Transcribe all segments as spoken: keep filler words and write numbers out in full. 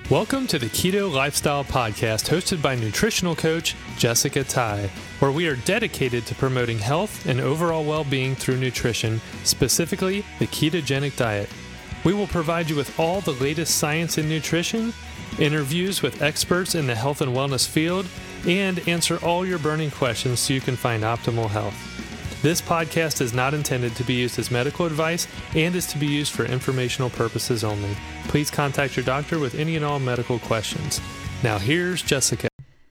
Welcome to the Keto Lifestyle Podcast, hosted by nutritional coach Jessica Tai, where we are dedicated to promoting health and overall well-being through nutrition, specifically the ketogenic diet. We will provide you with all the latest science in nutrition, interviews with experts in the health and wellness field, and answer all your burning questions so you can find optimal health. This podcast is not intended to be used as medical advice and is to be used for informational purposes only. Please contact your doctor with any and all medical questions. Now here's Jessica.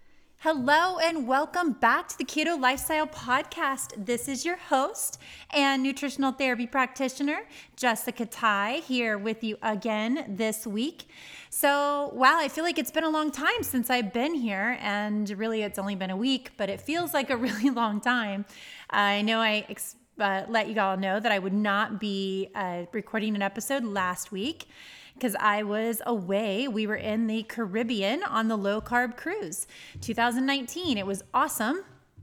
Hello and welcome back to the Keto Lifestyle Podcast. This is your host and nutritional therapy practitioner, Jessica Tai, here with you again this week. So, wow, I feel like it's been a long time since I've been here, and really it's only been a week, but it feels like a really long time. I know I ex- uh, let you all know that I would not be uh, recording an episode last week because I was away. We were in the Caribbean on the low carb cruise, two thousand nineteen. It was awesome.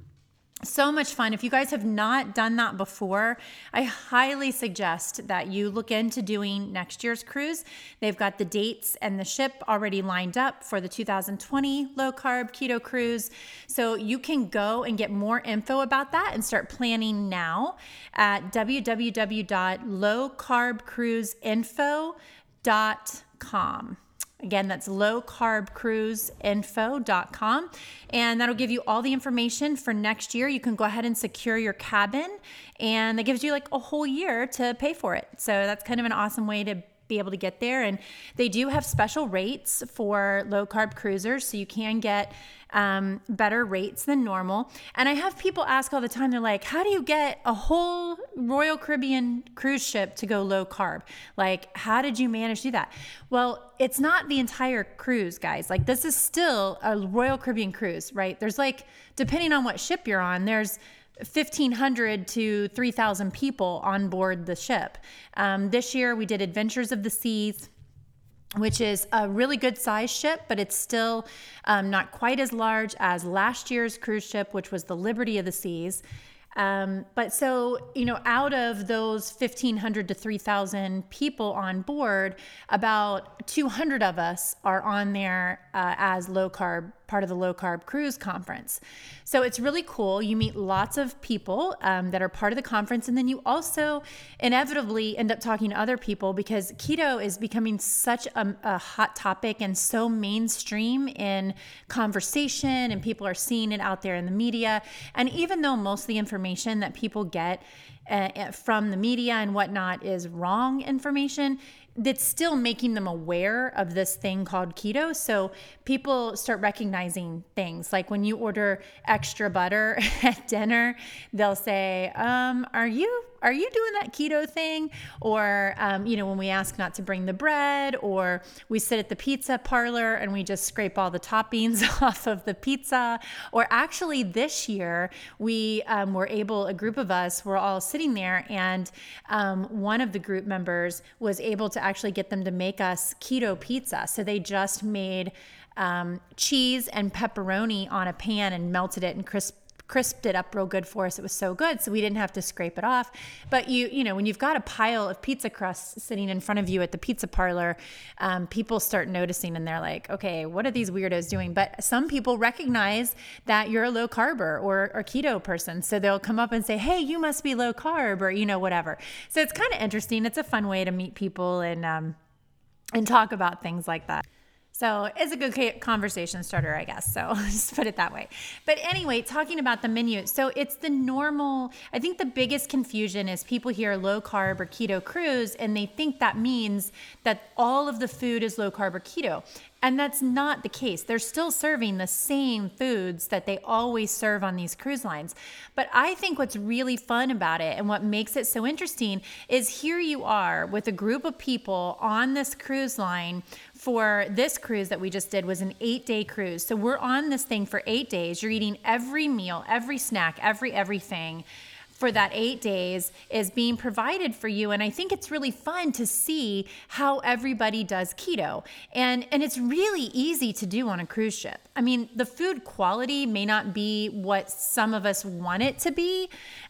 So much fun. If you guys have not done that before, I highly suggest that you look into doing next year's cruise. They've got the dates and the ship already lined up for the two thousand twenty low carb keto cruise. So you can go and get more info about that and start planning now at w w w dot low carb cruise info dot com. Again, that's low carb cruise info dot com. And that'll give you all the information for next year. You can go ahead and secure your cabin, and that gives you like a whole year to pay for it. So that's kind of an awesome way to be able to get there. And they do have special rates for low carb cruisers, so you can get um, better rates than normal. And I have people ask all the time, they're like, how do you get a whole Royal Caribbean cruise ship to go low carb? Like, how did you manage to do that? Well, it's not the entire cruise, guys. Like, this is still a Royal Caribbean cruise, right? There's like, depending on what ship you're on, there's fifteen hundred to three thousand people on board the ship. Um, this year we did Adventures of the Seas, which is a really good size ship, but it's still um, not quite as large as last year's cruise ship, which was the Liberty of the Seas. Um, but so, you know, out of those fifteen hundred to three thousand people on board, about two hundred of us are on there uh, as low carb, part of the low carb cruise conference. So it's really cool. You meet lots of people um, that are part of the conference. And then you also inevitably end up talking to other people because keto is becoming such a, a hot topic and so mainstream in conversation, and people are seeing it out there in the media. And even though most of the information that people get uh, from the media and whatnot is wrong information, that's still making them aware of this thing called keto. So people start recognizing things like when you order extra butter at dinner, they'll say, um, are you are you doing that keto thing? Or, um, you know, when we ask not to bring the bread, or we sit at the pizza parlor and we just scrape all the toppings off of the pizza. Or actually this year, we um, were able, a group of us were all sitting there, and um, one of the group members was able to actually get them to make us keto pizza. So they just made um, cheese and pepperoni on a pan and melted it and crisp crisped it up real good for us. It was so good. So we didn't have to scrape it off. But you, you know, when you've got a pile of pizza crusts sitting in front of you at the pizza parlor, um, people start noticing, and they're like, okay, what are these weirdos doing? But some people recognize that you're a low carber or a keto person. So they'll come up and say, hey, you must be low carb, or, you know, whatever. So it's kind of interesting. It's a fun way to meet people and, um, and talk about things like that. So it's a good conversation starter, I guess. So just put it that way. But anyway, talking about the menu. So it's the normal, I think the biggest confusion is people hear low carb or keto cruise, and they think that means that all of the food is low carb or keto. And that's not the case. They're still serving the same foods that they always serve on these cruise lines. But I think what's really fun about it and what makes it so interesting is here you are with a group of people on this cruise line. For this cruise that we just did was an eight-day cruise. So we're on this thing for eight days. You're eating every meal, every snack, every everything for that eight days is being provided for you. And I think it's really fun to see how everybody does keto. And, and it's really easy to do on a cruise ship. I mean, the food quality may not be what some of us want it to be,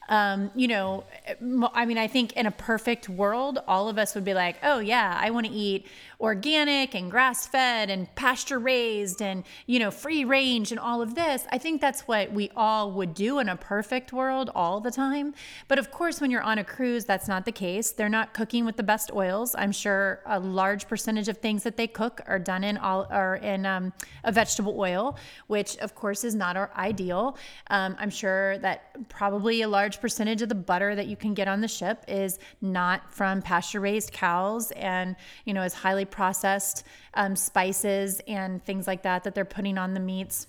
Um, you know, I mean, I think in a perfect world, all of us would be like, oh yeah, I want to eat organic and grass fed and pasture raised and, you know, free range and all of this. I think that's what we all would do in a perfect world all the time. But of course, when you're on a cruise, that's not the case. They're not cooking with the best oils. I'm sure a large percentage of things that they cook are done in all are in um, a vegetable oil, which of course is not our ideal. Um, I'm sure that probably a large percentage of the butter that you can get on the ship is not from pasture raised cows and, you know, is highly processed um, spices and things like that that they're putting on the meats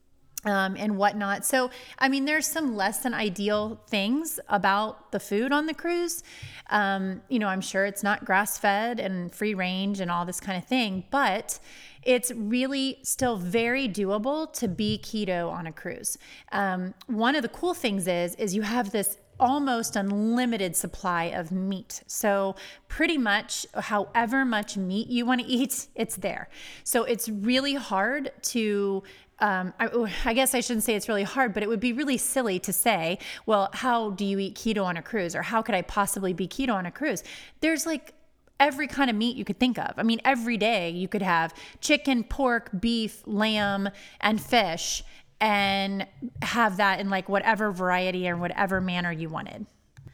um, and whatnot. So, I mean, there's some less than ideal things about the food on the cruise. Um, you know, I'm sure it's not grass fed and free range and all this kind of thing, but it's really still very doable to be keto on a cruise. Um, one of the cool things is, is you have this almost unlimited supply of meat. So pretty much however much meat you want to eat, it's there. So it's really hard to Um, I, I guess I shouldn't say it's really hard, but it would be really silly to say, well, how do you eat keto on a cruise? Or how could I possibly be keto on a cruise? There's like every kind of meat you could think of. I mean, every day you could have chicken, pork, beef, lamb, and fish, and have that in like whatever variety or whatever manner you wanted.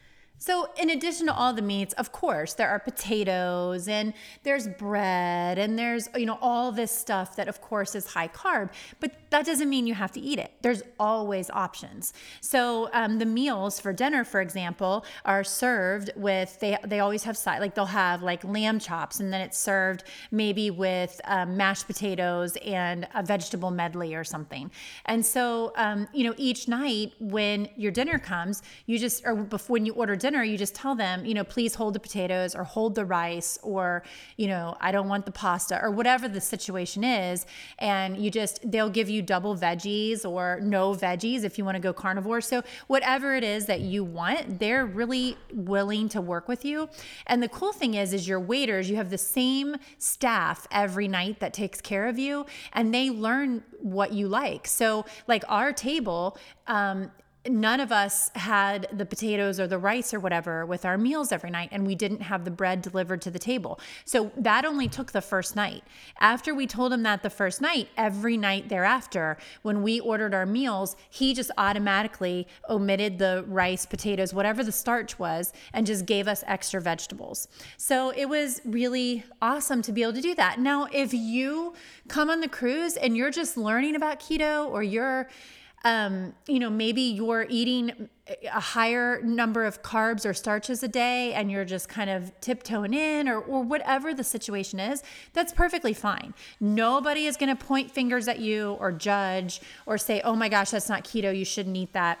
So in addition to all the meats, of course, there are potatoes and there's bread and there's, you know, all this stuff that of course is high carb, but that doesn't mean you have to eat it. There's always options. So um, the meals for dinner, for example, are served with, they they always have side, like they'll have like lamb chops and then it's served maybe with um, mashed potatoes and a vegetable medley or something. And so, um, you know, each night when your dinner comes, you just, or before when you order dinner, you just tell them, you know, please hold the potatoes or hold the rice or, you know, I don't want the pasta or whatever the situation is. And you just, they'll give you double veggies or no veggies if you want to go carnivore. So whatever it is that you want, they're really willing to work with you. And the cool thing is, is your waiters, you have the same staff every night that takes care of you and they learn what you like. So like our table, um, none of us had the potatoes or the rice or whatever with our meals every night, and we didn't have the bread delivered to the table. So that only took the first night. After we told him that the first night, every night thereafter, when we ordered our meals, he just automatically omitted the rice, potatoes, whatever the starch was, and just gave us extra vegetables. So it was really awesome to be able to do that. Now, if you come on the cruise and you're just learning about keto, or you're Um, you know, maybe you're eating a higher number of carbs or starches a day and you're just kind of tiptoeing in, or, or whatever the situation is, that's perfectly fine. Nobody is going to point fingers at you or judge or say, oh my gosh, that's not keto, you shouldn't eat that.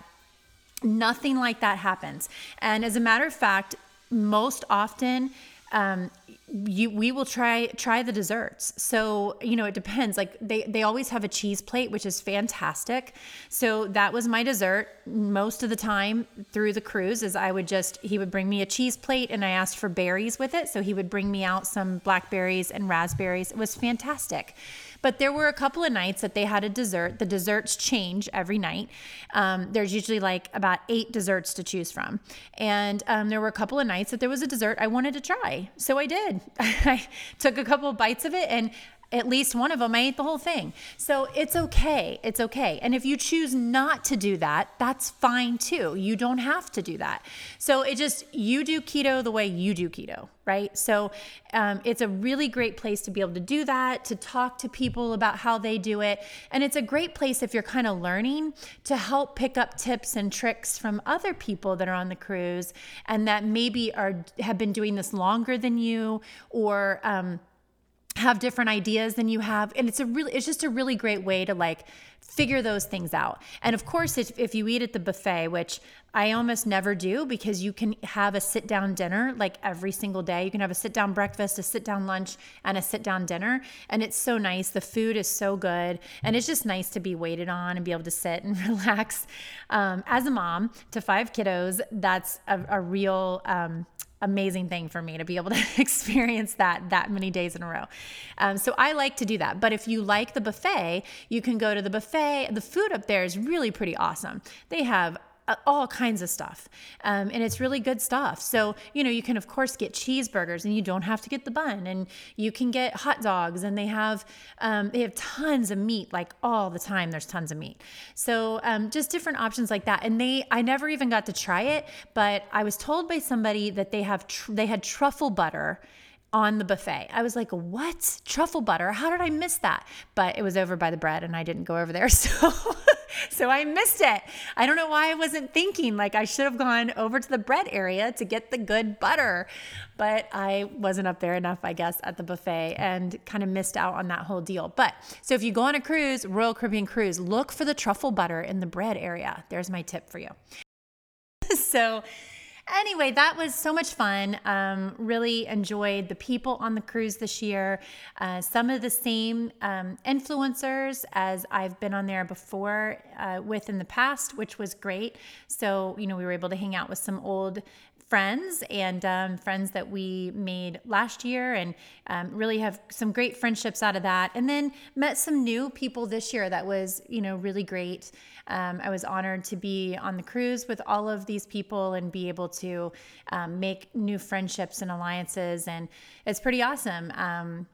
Nothing like that happens. And as a matter of fact, most often, um, you, we will try, try the desserts. So, you know, it depends. Like they, they always have a cheese plate, which is fantastic. So that was my dessert most of the time through the cruise, is I would just, he would bring me a cheese plate and I asked for berries with it. So he would bring me out some blackberries and raspberries. It was fantastic. But there were a couple of nights that they had a dessert. The desserts change every night. Um, there's usually like about eight desserts to choose from. And um, there were a couple of nights that there was a dessert I wanted to try. So I did. I took a couple of bites of it, and at least one of them, I ate the whole thing. So it's okay. It's okay. And if you choose not to do that, that's fine too. You don't have to do that. So it just, you do keto the way you do keto, right? So um, it's a really great place to be able to do that, to talk to people about how they do it. And it's a great place if you're kind of learning to help pick up tips and tricks from other people that are on the cruise and that maybe are have been doing this longer than you, or um, have different ideas than you have. And it's a really, it's just a really great way to like figure those things out. And of course, if, if you eat at the buffet, which I almost never do, because you can have a sit down dinner like every single day. You can have a sit down breakfast, a sit down lunch, and a sit down dinner. And it's so nice. The food is so good. And it's just nice to be waited on and be able to sit and relax. Um, as a mom to five kiddos, that's a, a real, um, amazing thing for me to be able to experience that that many days in a row. Um, so I like to do that. But if you like the buffet, you can go to the buffet. The food up there is really pretty awesome. They have all kinds of stuff. Um, and it's really good stuff. So, you know, you can of course get cheeseburgers and you don't have to get the bun, and you can get hot dogs, and they have, um, they have tons of meat, like all the time there's tons of meat. So, um, just different options like that. And they, I never even got to try it, but I was told by somebody that they have, tr- they had truffle butter on the buffet. I was like, what? Truffle butter? How did I miss that? But it was over by the bread and I didn't go over there. So, so I missed it. I don't know why I wasn't thinking like I should have gone over to the bread area to get the good butter, but I wasn't up there enough, I guess, at the buffet, and kind of missed out on that whole deal. But so if you go on a cruise, Royal Caribbean cruise, look for the truffle butter in the bread area. There's my tip for you. So anyway, that was so much fun. Um, really enjoyed the people on the cruise this year. Uh, some of the same um, influencers as I've been on there before uh, with in the past, which was great. So, you know, we were able to hang out with some old friends and um, friends that we made last year, and um, really have some great friendships out of that. And then met some new people this year that was, you know, really great. Um, I was honored to be on the cruise with all of these people and be able to um, make new friendships and alliances, and it's pretty awesome. Um,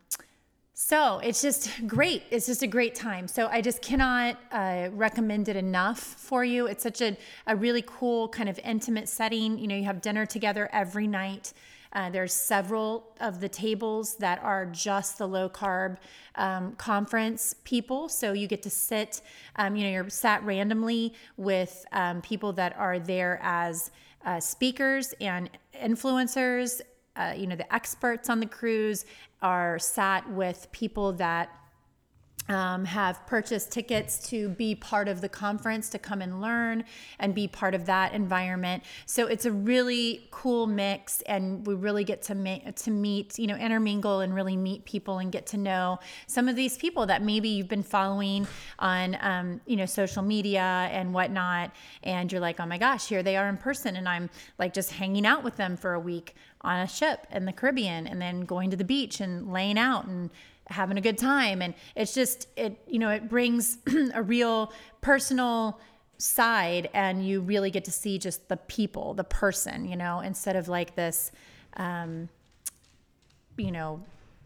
So it's just great. It's just a great time. So I just cannot uh, recommend it enough for you. It's such a, a really cool kind of intimate setting. You know, you have dinner together every night. Uh, there's several of the tables that are just the low carb um, conference people. So you get to sit, um, you know, you're sat randomly with um, people that are there as uh, speakers and influencers. Uh, you know, the experts on the cruise are sat with people that um, have purchased tickets to be part of the conference, to come and learn and be part of that environment. So it's a really cool mix, and we really get to ma- to meet, you know, intermingle and really meet people and get to know some of these people that maybe you've been following on, um, you know, social media and whatnot. And you're like, oh my gosh, here they are in person. And I'm like just hanging out with them for a week on a ship in the Caribbean, and then going to the beach and laying out and having a good time. And it's just, it, you know, it brings a real personal side, and you really get to see just the people, the person, you know, instead of like this, um, you know,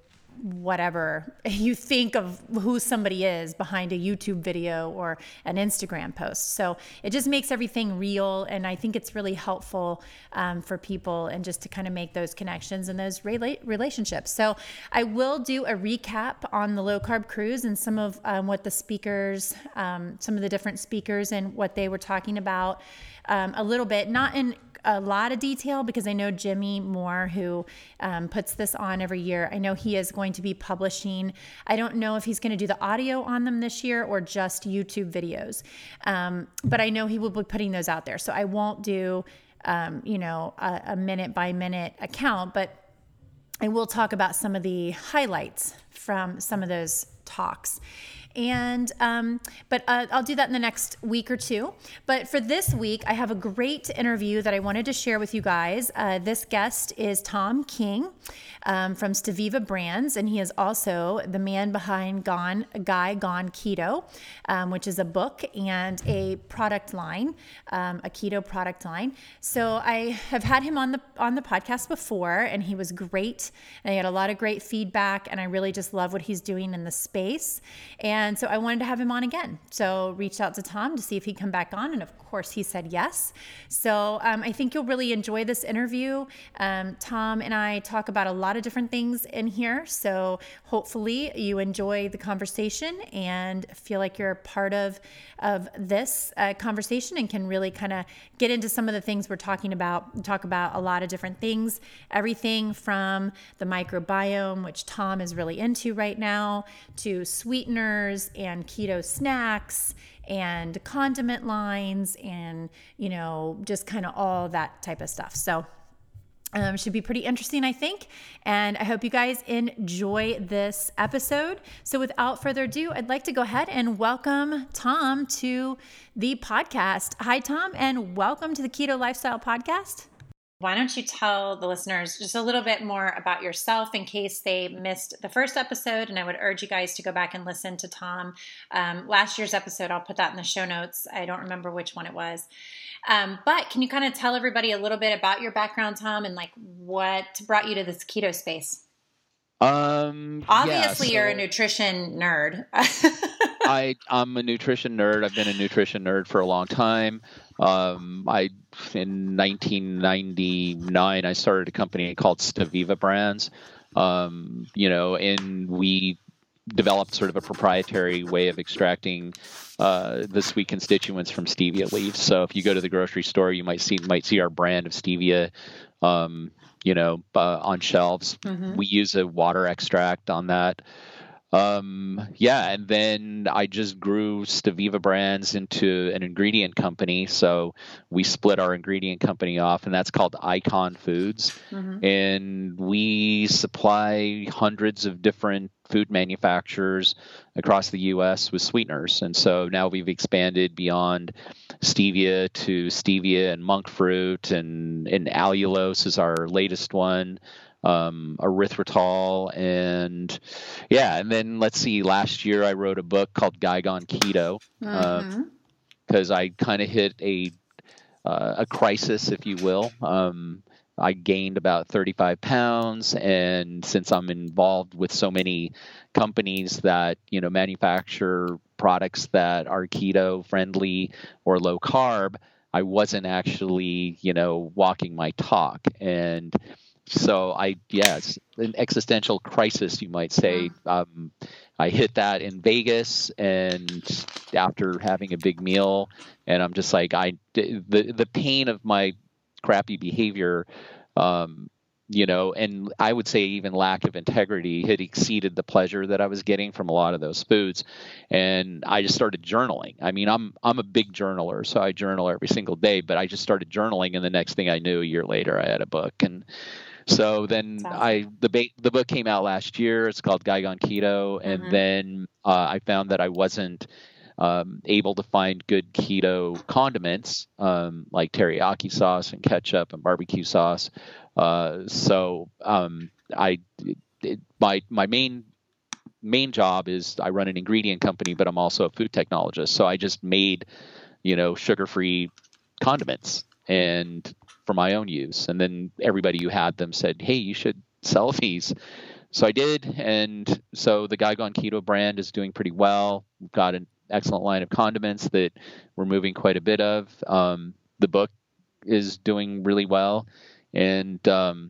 whatever you think of who somebody is behind a YouTube video or an Instagram post. So it just makes everything real. And I think it's really helpful um, for people, and just to kind of make those connections and those rela- relationships. So I will do a recap on the low carb cruise and some of um, what the speakers, um, some of the different speakers and what they were talking about um, a little bit, not in a lot of detail, because I know Jimmy Moore, who um, puts this on every year, I know he is going to be publishing. I don't know if he's going to do the audio on them this year or just YouTube videos, um, but I know he will be putting those out there. So I won't do, um, you know, a, a minute by minute account, but I will talk about some of the highlights from some of those talks. And, um, but uh, I'll do that in the next week or two. But for this week, I have a great interview that I wanted to share with you guys. Uh, this guest is Tom King um, from Staviva Brands, and he is also the man behind Gone Guy Gone Keto, um, which is a book and a product line, um, a keto product line. So I have had him on the on the podcast before, and he was great, and I had a lot of great feedback, and I really just love what he's doing in the space. And And so I wanted to have him on again. So reached out to Tom to see if he'd come back on. And of course he said yes. So um, I think you'll really enjoy this interview. Um, Tom and I talk about a lot of different things in here. So hopefully you enjoy the conversation and feel like you're a part of, of this uh, conversation, and can really kind of get into some of the things we're talking about. We talk about a lot of different things, everything from the microbiome, which Tom is really into right now, to sweeteners and keto snacks and condiment lines, and, you know, just kind of all that type of stuff. So um, should be pretty interesting, I think. And I hope you guys enjoy this episode. So without further ado, I'd like to go ahead and welcome Tom to the podcast. Hi, Tom, and welcome to the Keto Lifestyle Podcast. Why don't you tell the listeners just a little bit more about yourself in case they missed the first episode? And I would urge you guys to go back and listen to Tom. Um, last year's episode, I'll put that in the show notes. I don't remember which one it was. Um, but can you kind of tell everybody a little bit about your background, Tom, and like what brought you to this keto space? Um, Obviously, yeah, so you're a nutrition nerd. I, I'm a nutrition nerd. I've been a nutrition nerd for a long time. Um, I in nineteen ninety-nine, I started a company called Staviva Brands. Um, you know, and we developed sort of a proprietary way of extracting uh, the sweet constituents from stevia leaves. So if you go to the grocery store, you might see might see our brand of stevia, um, you know, uh, on shelves. Mm-hmm. We use a water extract on that. Um, yeah, and then I just grew Staviva Brands into an ingredient company. So we split our ingredient company off, and that's called Icon Foods. Mm-hmm. And we supply hundreds of different food manufacturers across the U S with sweeteners. And so now we've expanded beyond stevia to stevia and monk fruit, and, and allulose is our latest one. Um, erythritol, and yeah, and then let's see, last year I wrote a book called Guigon Keto, because mm-hmm. uh, I kind of hit a uh, a crisis, if you will. Um, I gained about thirty-five pounds, and since I'm involved with so many companies that, you know, manufacture products that are keto friendly or low carb, I wasn't actually, you know, walking my talk. And so I, yeah, it's an existential crisis, you might say. Um, I hit that in Vegas, and after having a big meal, and I'm just like, I, the, the pain of my crappy behavior, um, you know, and I would say even lack of integrity had exceeded the pleasure that I was getting from a lot of those foods. And I just started journaling. I mean, I'm, I'm a big journaler, so I journal every single day, but I just started journaling, and the next thing I knew, a year later, I had a book. And so then awesome. I the ba- the book came out last year. It's called Guigon Keto, and mm-hmm. then uh, I found that I wasn't um, able to find good keto condiments um, like teriyaki sauce and ketchup and barbecue sauce. Uh, so um, I it, my my main main job is I run an ingredient company, but I'm also a food technologist. So I just made, you know, sugar-free condiments and for my own use. And then everybody who had them said, hey, you should sell these. So I did. And so the Guigon Keto brand is doing pretty well. We've got an excellent line of condiments that we're moving quite a bit of. Um, the book is doing really well. And, um,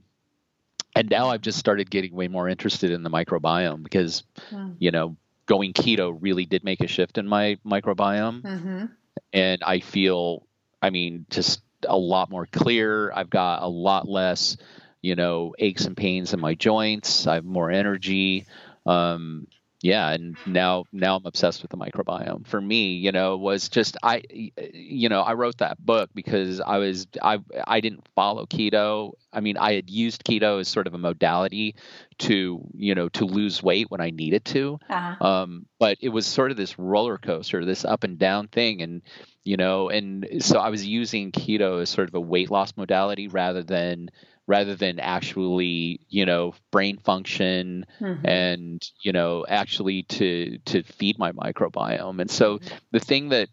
and now I've just started getting way more interested in the microbiome because, yeah. you know, going keto really did make a shift in my microbiome. Mm-hmm. And I feel, I mean, just a lot more clear. I've got a lot less, you know, aches and pains in my joints. I have more energy. Um, yeah. And now, now I'm obsessed with the microbiome. For me, you know, was just, I, you know, I wrote that book because I was, I, I didn't follow keto. I mean, I had used keto as sort of a modality to, you know, to lose weight when I needed to. Uh-huh. Um, but it was sort of this roller coaster, this up and down thing. And, you know, and so I was using keto as sort of a weight loss modality rather than, rather than actually, you know, brain function mm-hmm. and, you know, actually to, to feed my microbiome. And so mm-hmm. the thing that,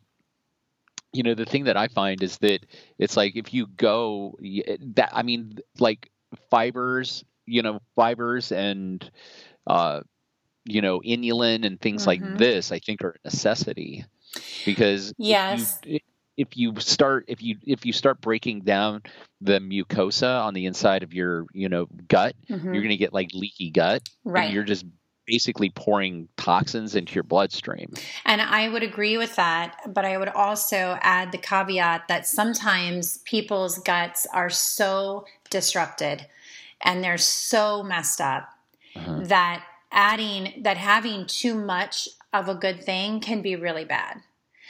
you know, the thing that I find is that it's like, if you go that, I mean, like fibers, you know, fibers and, uh, you know, inulin and things mm-hmm. like this, I think are a necessity because yes. if you, if you start, if you, if you start breaking down the mucosa on the inside of your, you know, gut, mm-hmm. you're going to get like leaky gut. Right. And you're just basically pouring toxins into your bloodstream. And I would agree with that, but I would also add the caveat that sometimes people's guts are so disrupted and they're so messed up uh-huh. that adding, that having too much of a good thing can be really bad.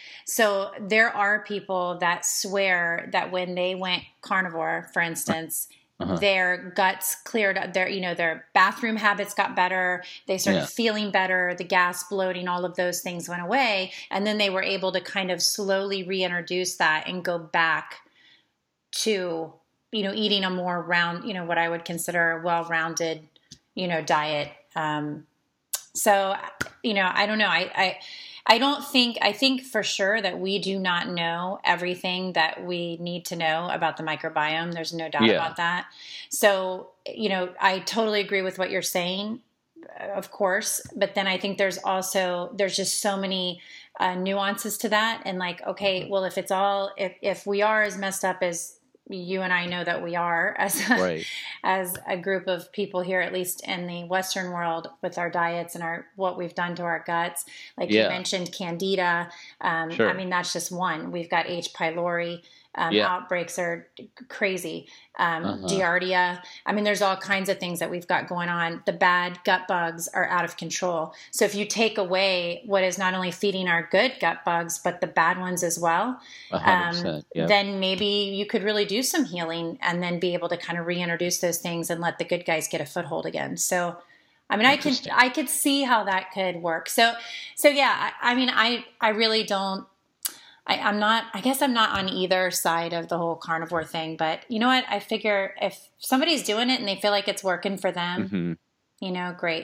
So there are people that swear that when they went carnivore, for instance, uh-huh. their guts cleared up, their, you know, their bathroom habits got better. They started yeah. feeling better. The gas, bloating, all of those things went away. And then they were able to kind of slowly reintroduce that and go back to you know, eating a more round, you know, what I would consider a well-rounded, you know, diet. Um, so, you know, I don't know. I, I, I don't think, I think for sure that we do not know everything that we need to know about the microbiome. There's no doubt Yeah. about that. So, you know, I totally agree with what you're saying, of course, but then I think there's also, there's just so many uh, nuances to that. And like, okay, well, if it's all, if, if we are as messed up as you and I know that we are as a, Right. as a group of people here, at least in the Western world, with our diets and our what we've done to our guts. Like Yeah. you mentioned, Candida. Um, Sure. I mean, that's just one. We've got H. pylori. Um, Yeah. Outbreaks are crazy. Um, Uh-huh. Giardia. I mean, there's all kinds of things that we've got going on. The bad gut bugs are out of control. So if you take away what is not only feeding our good gut bugs, but the bad ones as well, A hundred um, percent. Yep. then maybe you could really do some healing and then be able to kind of reintroduce those things and let the good guys get a foothold again. So, I mean, I can, Interesting. I could see how that could work. So, so yeah, I, I mean, I, I really don't, I, I'm not, I guess I'm not on either side of the whole carnivore thing, but you know what? I figure if somebody's doing it and they feel like it's working for them, Mhm. you know, great.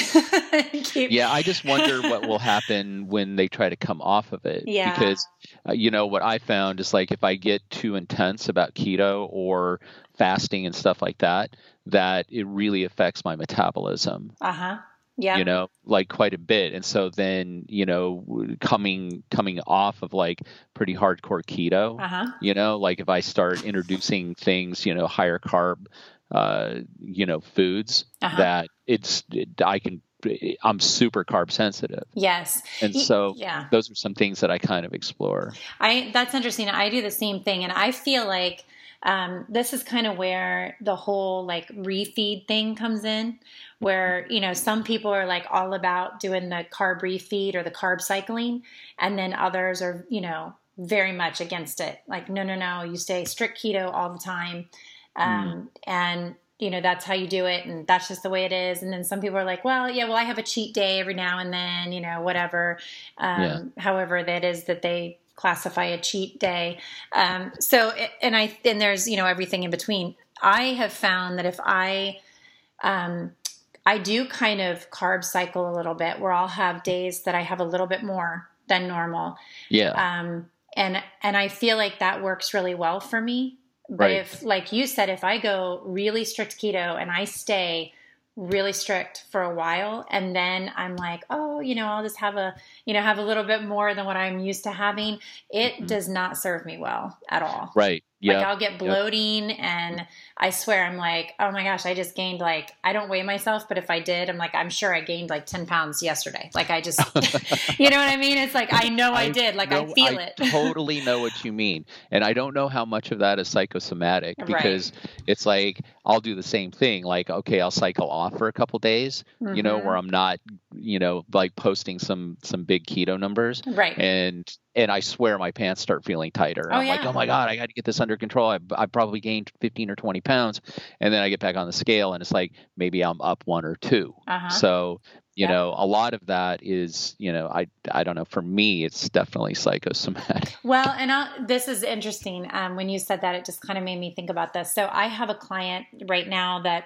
Keep- Yeah, I just wonder what will happen when they try to come off of it. Yeah. Because, uh, you know, what I found is like if I get too intense about keto or fasting and stuff like that, that it really affects my metabolism. Uh-huh. Yeah. You know, like quite a bit. And so then, you know, coming coming off of like pretty hardcore keto, Uh-huh. you know, like if I start introducing things, you know, higher carb, uh, you know, foods Uh-huh. that it's, it, I can, I'm super carb sensitive. Yes. And Y- so yeah. those are some things that I kind of explore. I that's interesting. I do the same thing, and I feel like um, this is kind of where the whole like refeed thing comes in, where you know some people are like all about doing the carb refeed or the carb cycling, and then others are you know very much against it. Like no, no, no, you stay strict keto all the time, um, and you know that's how you do it, and that's just the way it is. And then some people are like, well, yeah, well, I have a cheat day every now and then, you know, whatever. Um, Yeah. However, that is that they classify a cheat day. Um, so, and I, and there's, you know, everything in between. I have found that if I, um, I do kind of carb cycle a little bit where I'll have days that I have a little bit more than normal. Yeah. Um, and, and I feel like that works really well for me. But Right. if, like you said, if I go really strict keto and I stay really strict for a while and then I'm like, oh, you know, I'll just have a, you know, have a little bit more than what I'm used to having, it Mhm. does not serve me well at all. Right. Like Yeah. I'll get bloating and I swear I'm like, oh my gosh, I just gained like, I don't weigh myself, but if I did, I'm like, I'm sure I gained like ten pounds yesterday. Like I just, you know what I mean? It's like, I know I, did. Like I know- feel I it. totally know what you mean. And I don't know how much of that is psychosomatic Right. because it's like I'll do the same thing. Like, okay, I'll cycle off for a couple days, you know, Mhm. where I'm not, you know, like posting some some big keto numbers. Right. And and I swear my pants start feeling tighter. Oh, I'm like, yeah. oh my God, I got to get this under control. I, I probably gained fifteen or twenty pounds. And then I get back on the scale and it's like, maybe I'm up one or two. Uh-huh. So, you Yep. know, a lot of that is, you know, I, I don't know, for me, it's definitely psychosomatic. Well, and i this is interesting. Um, when you said that, it just kind of made me think about this. So I have a client right now that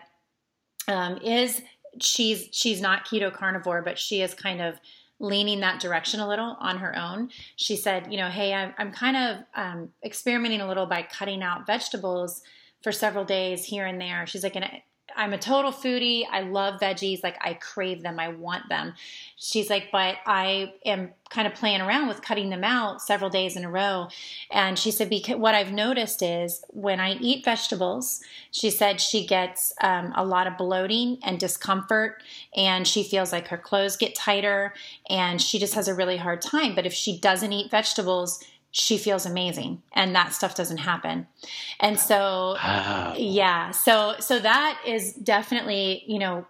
um, is she's she's not keto carnivore, but she is kind of leaning that direction a little on her own. She said, you know, hey, I'm, I'm kind of um, experimenting a little by cutting out vegetables for several days here and there. She's like, and I, I'm a total foodie. I love veggies. Like I crave them. I want them. She's like, but I am kind of playing around with cutting them out several days in a row. And she said, because what I've noticed is when I eat vegetables, she said she gets um, a lot of bloating and discomfort and she feels like her clothes get tighter and she just has a really hard time. But if she doesn't eat vegetables, she feels amazing and that stuff doesn't happen. And so, Wow. yeah, so, so that is definitely, you know,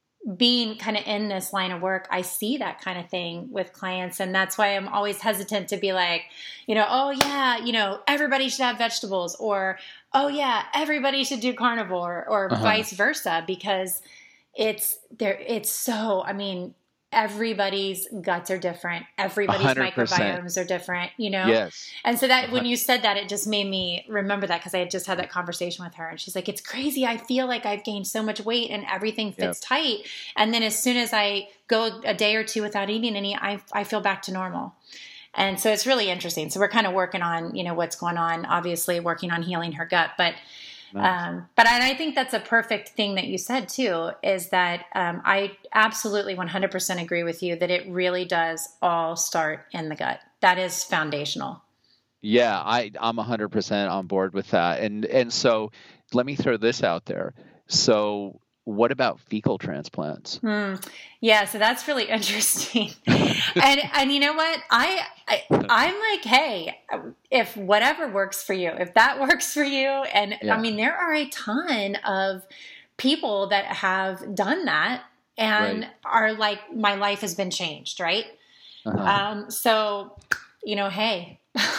being kind of in this line of work, I see that kind of thing with clients. And that's why I'm always hesitant to be like, you know, oh yeah, you know, everybody should have vegetables or, oh yeah, everybody should do carnivore or Uh-huh. vice versa, because it's there. It's so, I mean, everybody's guts are different. Everybody's one hundred percent microbiomes are different, you know? Yes. And so that when you said that, it just made me remember that because I had just had that conversation with her and she's like, it's crazy. I feel like I've gained so much weight and everything fits yep. tight. And then as soon as I go a day or two without eating any, I, I feel back to normal. And so it's really interesting. So we're kind of working on, you know, what's going on, obviously working on healing her gut, but Nice. Um, but I, I think that's a perfect thing that you said too, is that um, I absolutely one hundred percent agree with you that it really does all start in the gut. That is foundational. Yeah, I, I'm one hundred percent on board with that. And, and so let me throw this out there. So what about fecal transplants? Hmm. Yeah, so that's really interesting. and and you know what? I, I I'm like, hey, if whatever works for you, if that works for you, and yeah. I mean, there are a ton of people that have done that and right. are like, my life has been changed, right? Uh-huh. Um, so, you know, hey,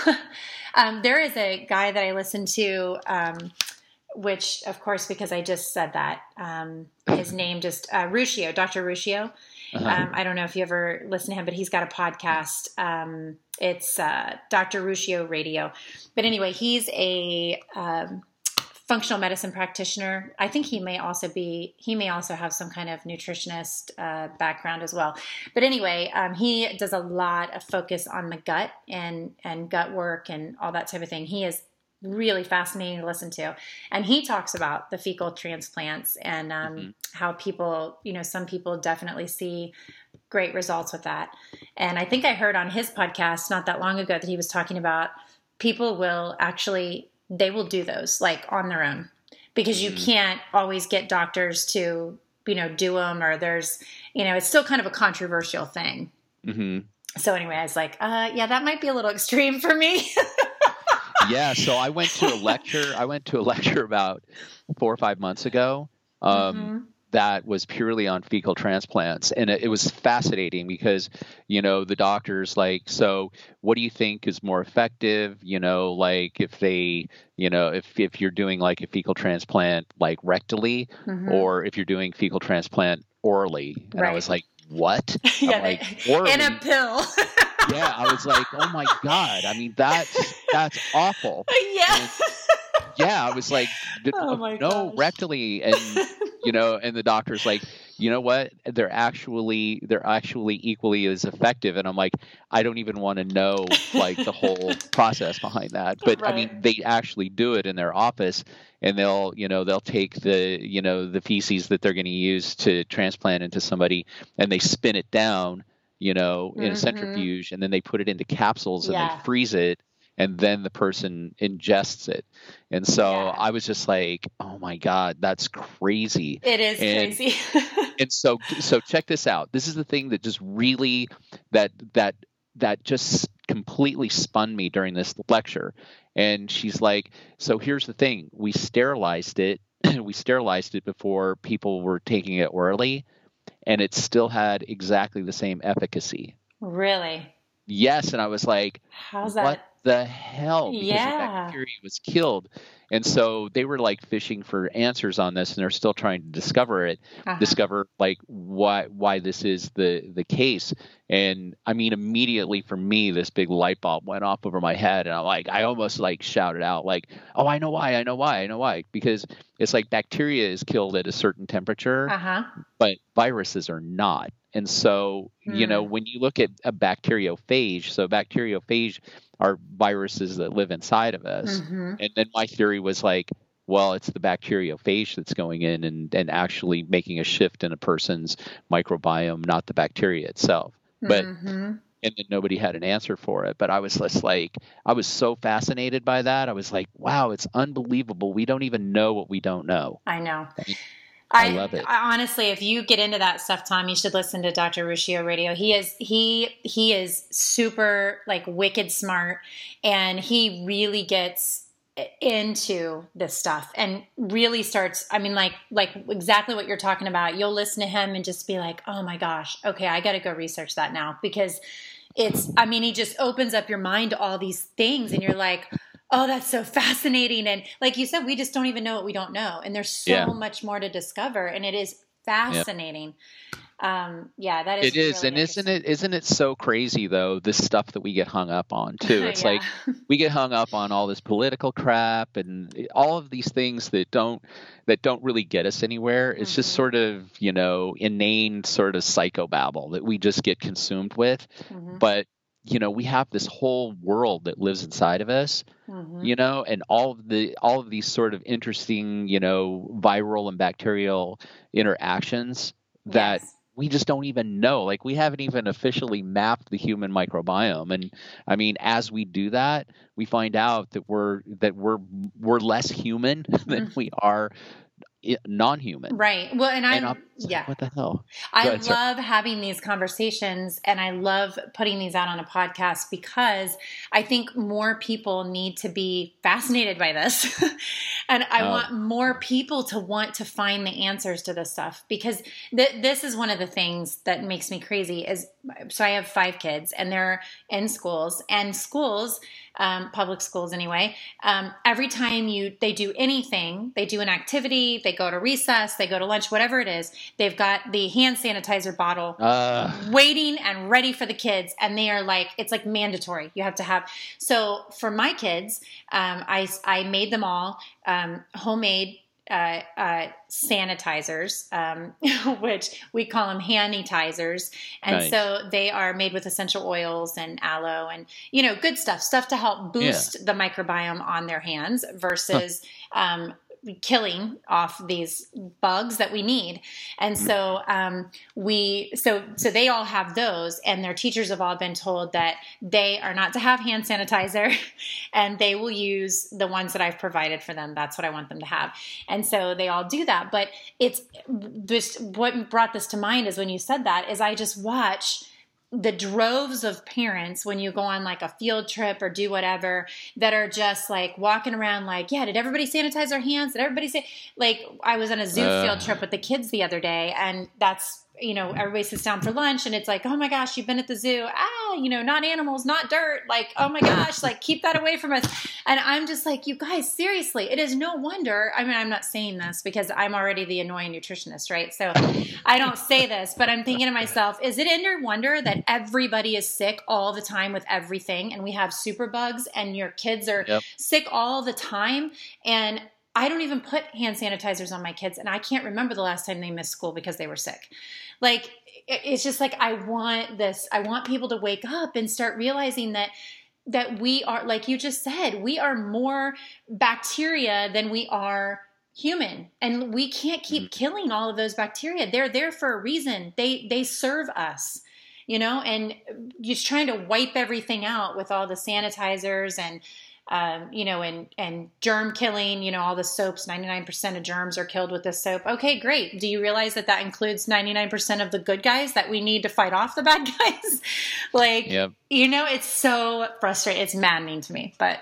um, there is a guy that I listen to. Um, which of course, because I just said that, um, his name just, uh, Ruscio, Doctor Ruscio. Uh-huh. Um, I don't know if you ever listen to him, but he's got a podcast. Um, it's, uh, Doctor Ruscio Radio, but anyway, he's a, um, functional medicine practitioner. I think he may also be, he may also have some kind of nutritionist, uh, background as well. But anyway, um, he does a lot of focus on the gut and, and gut work and all that type of thing. He is really fascinating to listen to. And he talks about the fecal transplants and um, mm-hmm. how people, you know, some people definitely see great results with that. And I think I heard on his podcast not that long ago that he was talking about people will actually, they will do those like on their own because you mm-hmm. can't always get doctors to, you know, do them, or there's, you know, it's still kind of a controversial thing. Mm-hmm. So anyway, I was like, uh, yeah, that might be a little extreme for me. Yeah, so I went to a lecture. I went to a lecture about four or five months ago um, mm-hmm. that was purely on fecal transplants, and it, it was fascinating because, you know, the doctors like, so what do you think is more effective? You know, like if they, you know, if if you're doing like a fecal transplant like rectally, mm-hmm. or if you're doing fecal transplant orally, and right. I was like, what? yeah, I'm like, they, in a pill. Yeah, I was like, oh my God. I mean, that's that's awful. Yeah. And, yeah, I was like, oh my no, gosh. rectally, and you know, and the doctor's like, you know what? They're actually they're actually equally as effective, and I'm like, I don't even want to know like the whole process behind that. But right. I mean, they actually do it in their office, and they'll you know they'll take the you know the feces that they're going to use to transplant into somebody, and they spin it down, you know, in mm-hmm. a centrifuge, and then they put it into capsules and yeah. they freeze it, and then the person ingests it. And so yeah. I was just like, oh my God, that's crazy. It is and, crazy. and so, so check this out. This is the thing that just really, that, that, that just completely spun me during this lecture. And she's like, so here's the thing. We sterilized it. we sterilized it before people were taking it orally, and it still had exactly the same efficacy. Really? Yes. And I was like, how's that? What the hell? Because yeah. the bacteria was killed. And so they were like fishing for answers on this, and they're still trying to discover it, uh-huh. discover like why why this is the, the case. And I mean, immediately for me, this big light bulb went off over my head, and I'm like, I almost like shouted out like, oh, I know why, I know why, I know why. Because it's like bacteria is killed at a certain temperature, uh-huh. but viruses are not. And so, mm. you know, when you look at a bacteriophage, so bacteriophage are viruses that live inside of us. Mm-hmm. And then my theory was like, well, it's the bacteriophage that's going in and, and actually making a shift in a person's microbiome, not the bacteria itself. But mm-hmm. and then nobody had an answer for it. But I was just like, I was so fascinated by that. I was like, wow, it's unbelievable. We don't even know what we don't know. I know. I mean, I, I love it. I, honestly, if you get into that stuff, Tom, you should listen to Doctor Ruscio Radio. He is he he is super like wicked smart, and he really gets into this stuff and really starts. I mean, like like exactly what you're talking about. You'll listen to him and just be like, oh my gosh, okay, I got to go research that now, because it's. I mean, he just opens up your mind to all these things, and you're like, oh, that's so fascinating. And like you said, we just don't even know what we don't know. And there's so yeah. much more to discover. And it is fascinating. Yep. Um, yeah, that is It is, really and isn't interesting. it isn't it so crazy though, this stuff that we get hung up on too. It's Yeah. like we get hung up on all this political crap and all of these things that don't that don't really get us anywhere. It's just Mhm. sort of, you know, inane sort of psychobabble that we just get consumed with. Mhm. But, you know, we have this whole world that lives inside of us, Mhm. you know, and all of the all of these sort of interesting, you know, viral and bacterial interactions that Yes. we just don't even know. Like we haven't even officially mapped the human microbiome. And I mean, as we do that, we find out that we're that we're we're less human than we are i- non-human. Right. Well, and And I'm, I'm it's like, yeah. what the hell? I Go ahead, sir. love having these conversations and I love putting these out on a podcast because I think more people need to be fascinated by this. And I Oh. want more people to want to find the answers to this stuff because th- this is one of the things that makes me crazy is, so I have five kids and they're in schools and schools, um, public schools anyway. Um, every time you, they do anything, they do an activity, they go to recess, they go to lunch, whatever it is, they've got the hand sanitizer bottle Uh, waiting and ready for the kids. And they are like, it's like mandatory. You have to have. So for my kids, um, I, I made them all um, homemade uh, uh, sanitizers, um, which we call them hanitizers. And Nice. so they are made with essential oils and aloe and, you know, good stuff, stuff to help boost the microbiome on their hands versus, um, killing off these bugs that we need. And so, um, we, so, so they all have those and their teachers have all been told that they are not to have hand sanitizer and they will use the ones that I've provided for them. That's what I want them to have. And so they all do that. But it's just what brought this to mind is when you said that is I just watch the droves of parents when you go on like a field trip or do whatever that are just like walking around like, yeah, did everybody sanitize their hands? Did everybody say, like, I was on a zoo Uh. field trip with the kids the other day and that's, you know, everybody sits down for lunch and it's like, oh my gosh, you've been at the zoo. Ah, you know, not animals, not dirt. Like, oh my gosh, like keep that away from us. And I'm just like, you guys, seriously, it is no wonder. I mean, I'm not saying this because I'm already the annoying nutritionist, right? So I don't say this, but I'm thinking to myself, is it any wonder that everybody is sick all the time with everything? And we have super bugs and your kids are Yep. sick all the time. And I don't even put hand sanitizers on my kids. And I can't remember the last time they missed school because they were sick. Like, it's just like, I want this, I want people to wake up and start realizing that, that we are, like you just said, we are more bacteria than we are human. And we can't keep killing all of those bacteria. They're there for a reason. They, they serve us, you know, and just trying to wipe everything out with all the sanitizers and, um, you know, and, and germ killing, you know, all the soaps, ninety-nine percent of germs are killed with this soap. Okay, great. Do you realize that that includes ninety-nine percent of the good guys that we need to fight off the bad guys? Like, Yep. you know, it's so frustrating. It's maddening to me, but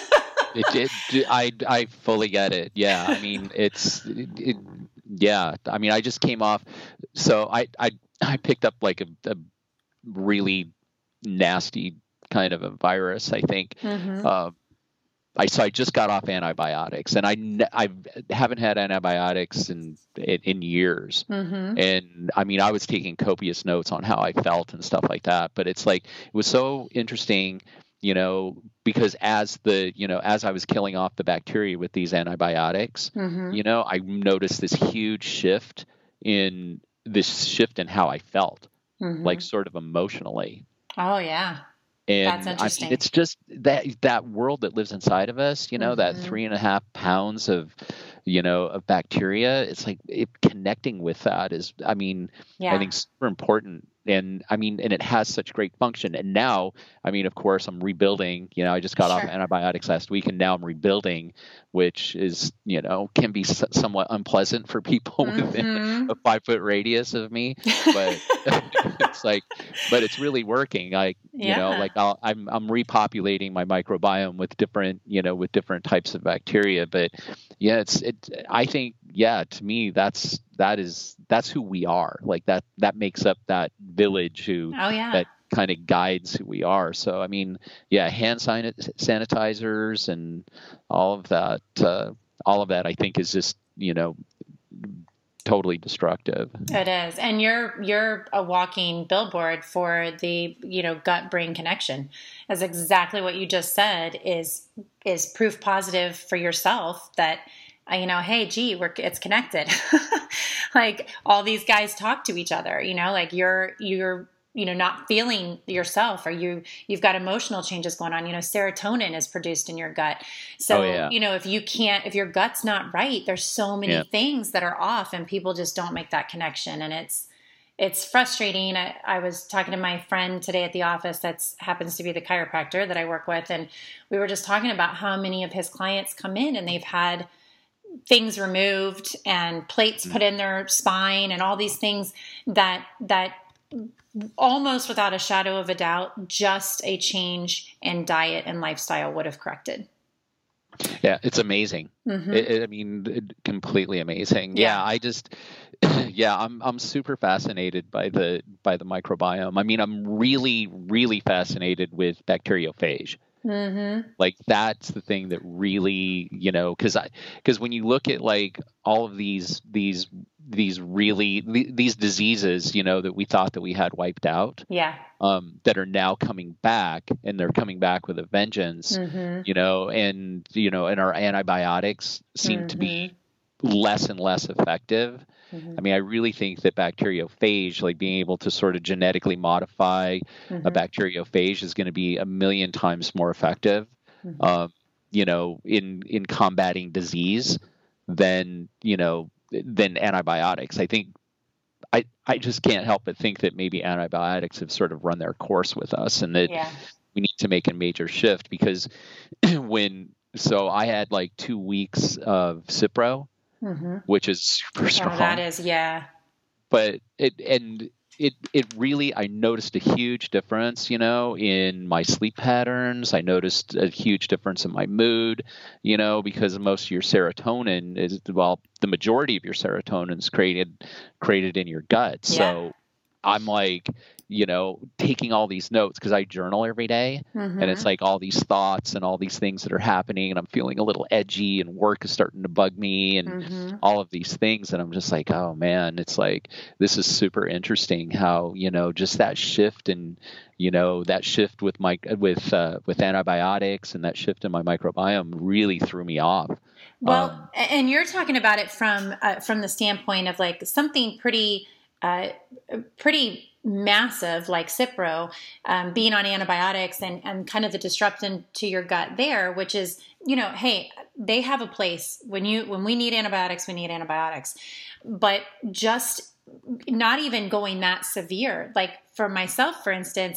It, it, I, I fully get it. Yeah. I mean, it's, it, it, yeah. I mean, I just came off. So I, I, I picked up like a, a really nasty kind of a virus, I think. Mhm. Uh, I, so I just got off antibiotics and I, ne- I haven't had antibiotics in, in, in years. Mhm. And I mean, I was taking copious notes on how I felt and stuff like that, but it's like, it was so interesting, you know, because as the, you know, as I was killing off the bacteria with these antibiotics, Mhm. you know, I noticed this huge shift in this shift in how I felt, Mhm. like sort of emotionally. Oh yeah. And That's I interesting. mean, it's just that that world that lives inside of us, you know, that Mhm. three and a half pounds of, you know, of bacteria. It's like it, connecting with that is, I mean, Yeah. I think super important. And I mean, and it has such great function. And now, I mean, of course, I'm rebuilding. You know, I just got off Sure. antibiotics last week, and now I'm rebuilding, which is, you know, can be s- somewhat unpleasant for people within Mhm. a five foot radius of me. But it's like, but it's really working. Like, you know, Yeah. like I'll, I'm I'm repopulating my microbiome with different, you know, with different types of bacteria. But yeah, it's it. I think, yeah, to me, that's that is that's who we are. Like that that makes up that village who Oh yeah. that kind of guides who we are. So I mean, yeah, hand sanit- sanitizers and all of that, uh, all of that, I think is just, you know, totally destructive. It is. And you're you're a walking billboard for the, you know, gut brain connection. That's exactly what you just said is is proof positive for yourself that, uh, you know, hey, gee, we're it's connected. Like all these guys talk to each other, you know, like you're you're you know, not feeling yourself, or you, you've got emotional changes going on. You know, serotonin is produced in your gut. So, oh, yeah. you know, if you can't, if your gut's not right, there's so many yeah. things that are off and people just don't make that connection. And it's, it's frustrating. I, I was talking to my friend today at the office that's happens to be the chiropractor that I work with. And we were just talking about how many of his clients come in and they've had things removed and plates put in their spine and all these things that, that, almost without a shadow of a doubt, just a change in diet and lifestyle would have corrected. Yeah, it's amazing. Mm-hmm. It, it, I mean, it, completely amazing. Yeah. yeah, I just, yeah, I'm I'm super fascinated by the by the microbiome. I mean, I'm really, really fascinated with bacteriophage. Mm-hmm. Like that's the thing that really, you know, because I because when you look at like all of these these these really these diseases, you know, that we thought that we had wiped out, yeah, um, that are now coming back, and they're coming back with a vengeance, mm-hmm. you know, and you know, and our antibiotics seem mm-hmm. to be less and less effective. Mm-hmm. I mean, I really think that bacteriophage, like being able to sort of genetically modify mm-hmm. a bacteriophage, is going to be a million times more effective, mm-hmm. um, you know, in in combating disease than you know than antibiotics. I think I I just can't help but think that maybe antibiotics have sort of run their course with us, and that yeah. we need to make a major shift because when so I had like two weeks of Cipro. Mm-hmm. Which is super strong. Oh, that is, yeah. But it and it it really, I noticed a huge difference, you know, in my sleep patterns. I noticed a huge difference in my mood, you know, because most of your serotonin is, well, the majority of your serotonin is created created in your gut. Yeah. So I'm like, you know, taking all these notes because I journal every day, mm-hmm. and it's like all these thoughts and all these things that are happening, and I'm feeling a little edgy, and work is starting to bug me, and mm-hmm. all of these things. And I'm just like, oh man, it's like, this is super interesting how, you know, just that shift, and, you know, that shift with my, with, uh, with antibiotics, and that shift in my microbiome really threw me off. Well, um, and you're talking about it from, uh, from the standpoint of like something pretty, uh, pretty massive like Cipro, um, being on antibiotics and, and kind of the disruption to your gut there, which is, you know, hey, they have a place when you, when we need antibiotics, we need antibiotics, but just not even going that severe. Like for myself, for instance,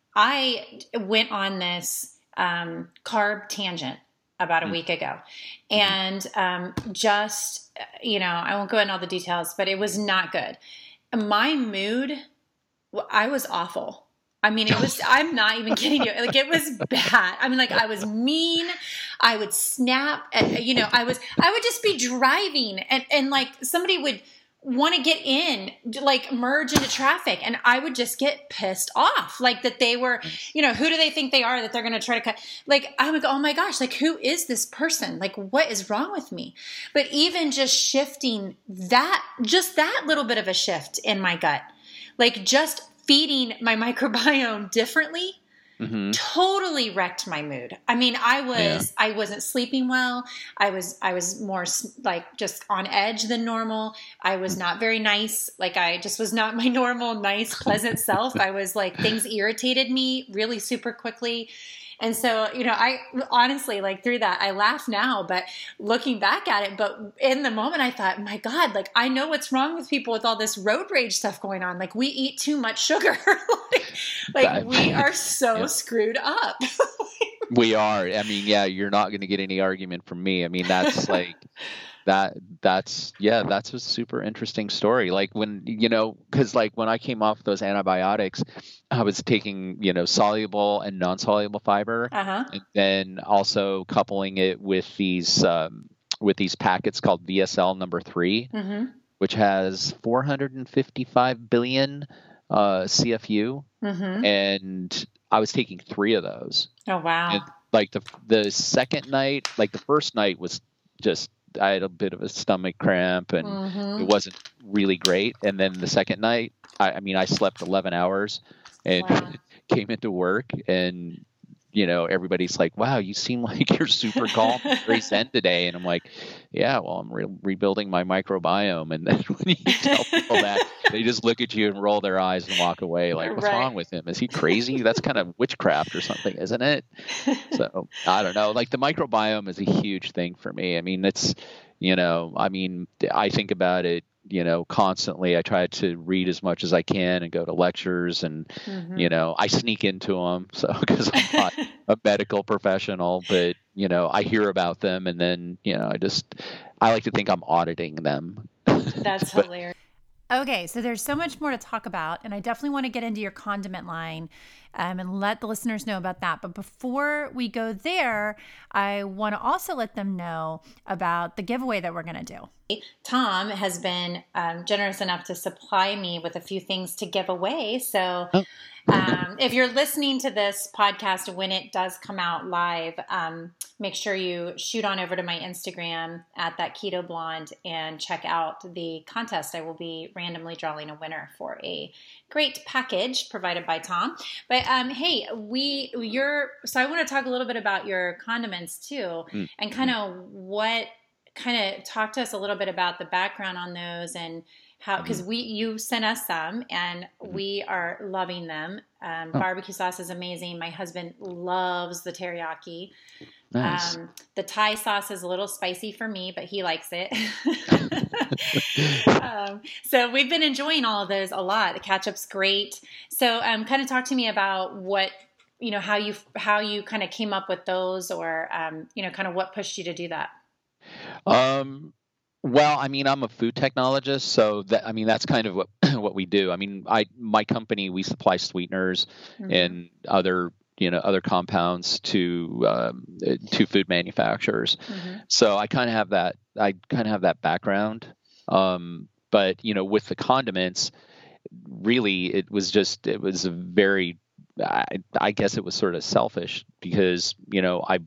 I went on this, um, carb tangent about a week ago, and, um, just, you know, I won't go into all the details, but it was not good. My mood, I was awful. I mean, it was, I'm not even kidding you. Like, it was bad. I mean, like, I was mean. I would snap. And, you know, I was, I would just be driving and, and like somebody would want to get in, like merge into traffic. And I would just get pissed off. Like that they were, you know, who do they think they are that they're going to try to cut? Like, I would go, oh my gosh, like, who is this person? Like, what is wrong with me? But even just shifting that, just that little bit of a shift in my gut, like just feeding my microbiome differently, mm-hmm. totally wrecked my mood. I mean, I was, yeah. I wasn't sleeping well. I was, I was more like just on edge than normal. I was not very nice. Like I just was not my normal, nice, pleasant self. I was like, things irritated me really super quickly. And so, you know, I honestly, like through that, I laugh now, but looking back at it, but in the moment I thought, my God, like I know what's wrong with people with all this road rage stuff going on. Like we eat too much sugar. like like we are so yeah. screwed up. We are. I mean, yeah, you're not going to get any argument from me. I mean, that's like, that, that's, yeah, that's a super interesting story. Like when, you know, cause like when I came off those antibiotics, I was taking, you know, soluble and non-soluble fiber, uh-huh. and then also coupling it with these, um, with these packets called V S L number three, mm-hmm. which has four hundred fifty-five billion, uh, C F U. Mm-hmm. And I was taking three of those. Oh, wow. And like the, the second night, like the first night was just I had a bit of a stomach cramp, and Mm-hmm. it wasn't really great. And then the second night, I, I mean, I slept eleven hours and Wow. came into work, and you know, everybody's like, wow, you seem like you're super calm, very zen today. And I'm like, yeah, well, I'm re- rebuilding my microbiome. And then when you tell people that, they just look at you and roll their eyes and walk away like, what's Right. wrong with him? Is he crazy? That's kind of witchcraft or something, isn't it? So I don't know. Like, the microbiome is a huge thing for me. I mean, it's, you know, I mean, I think about it, you know, constantly. I try to read as much as I can and go to lectures, and, Mm-hmm. you know, I sneak into them. So, because I'm not a medical professional, but, you know, I hear about them, and then, you know, I just, I like to think I'm auditing them. That's But- hilarious. Okay, so there's so much more to talk about, and I definitely want to get into your condiment line um, and let the listeners know about that. But before we go there, I want to also let them know about the giveaway that we're going to do. Tom has been um, generous enough to supply me with a few things to give away. So Oh. um, if you're listening to this podcast when it does come out live, um, make sure you shoot on over to my Instagram at that keto blonde and check out the contest. I will be randomly drawing a winner for a great package provided by Tom. But um, hey, we you're so I want to talk a little bit about your condiments too, Mm. and kind of what kind of talk to us a little bit about the background on those and how, because we you sent us some and we are loving them. Um, Oh. Barbecue sauce is amazing. My husband loves the teriyaki. Nice. Um, the Thai sauce is a little spicy for me, but he likes it. um, so we've been enjoying all of those a lot. The ketchup's great. So um, kind of talk to me about what, you know, how you, how you kind of came up with those, or, um, you know, kind of what pushed you to do that. Um, well, I mean, I'm a food technologist, so that, I mean, that's kind of what, what we do. I mean, I, my company, we supply sweeteners Mhm. and other, you know, other compounds to, um, to food manufacturers. Mhm. So I kind of have that, I kind of have that background. Um, but, you know, with the condiments, really, it was just, it was a very, I, I guess it was sort of selfish because, you know, I,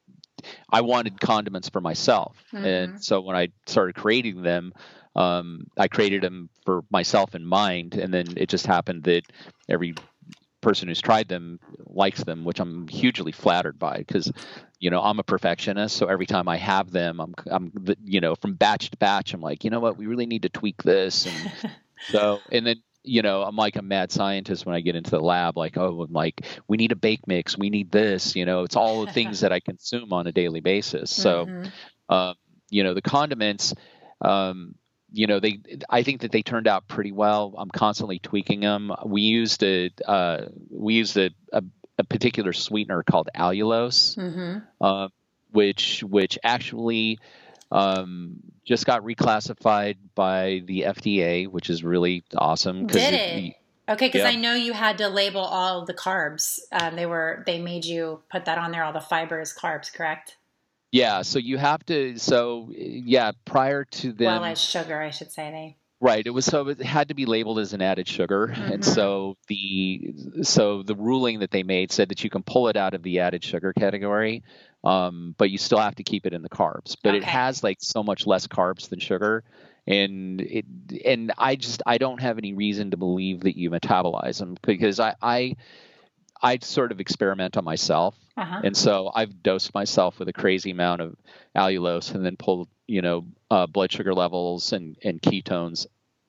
I wanted condiments for myself. Mhm. And so when I started creating them, um, I created them for myself in mind. And then it just happened that every person who's tried them likes them, which I'm hugely flattered by because, you know, I'm a perfectionist. So every time I have them, I'm, I'm, you know, from batch to batch, I'm like, you know what, we really need to tweak this. And so, and then, you know, I'm like a mad scientist when I get into the lab, like, oh, I'm like, we need a bake mix. We need this, you know, it's all the things that I consume on a daily basis. So, Mhm. um, you know, the condiments, um, you know, they, I think that they turned out pretty well. I'm constantly tweaking them. We used a, uh, we used a, a, a particular sweetener called allulose, Mhm. uh, which, which actually, um, just got reclassified by the F D A, which is really awesome. Did it? Okay, because Yeah. I know you had to label all of the carbs. Um, they were they made you put that on there, all the fibers, carbs, correct? Yeah. So you have to, so yeah, prior to them, Well, as sugar, I should say. They right. It was, so it had to be labeled as an added sugar. Mhm. And so the, so the ruling that they made said that you can pull it out of the added sugar category. Um, but you still have to keep it in the carbs, but it Okay. has like so much less carbs than sugar. And it, and I just, I don't have any reason to believe that you metabolize them because I, I, I sort of experiment on myself. uh-huh. And so I've dosed myself with a crazy amount of allulose and then pulled, you know, uh, blood sugar levels and, and ketones.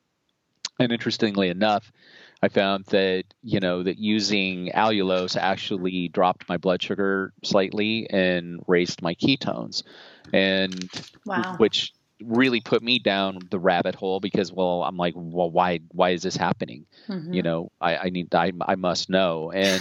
And interestingly enough, I found that, you know, that using allulose actually dropped my blood sugar slightly and raised my ketones. And Wow. which really put me down the rabbit hole because, well, I'm like, well, why, why is this happening? Mhm. You know, I, I need, I, I must know. And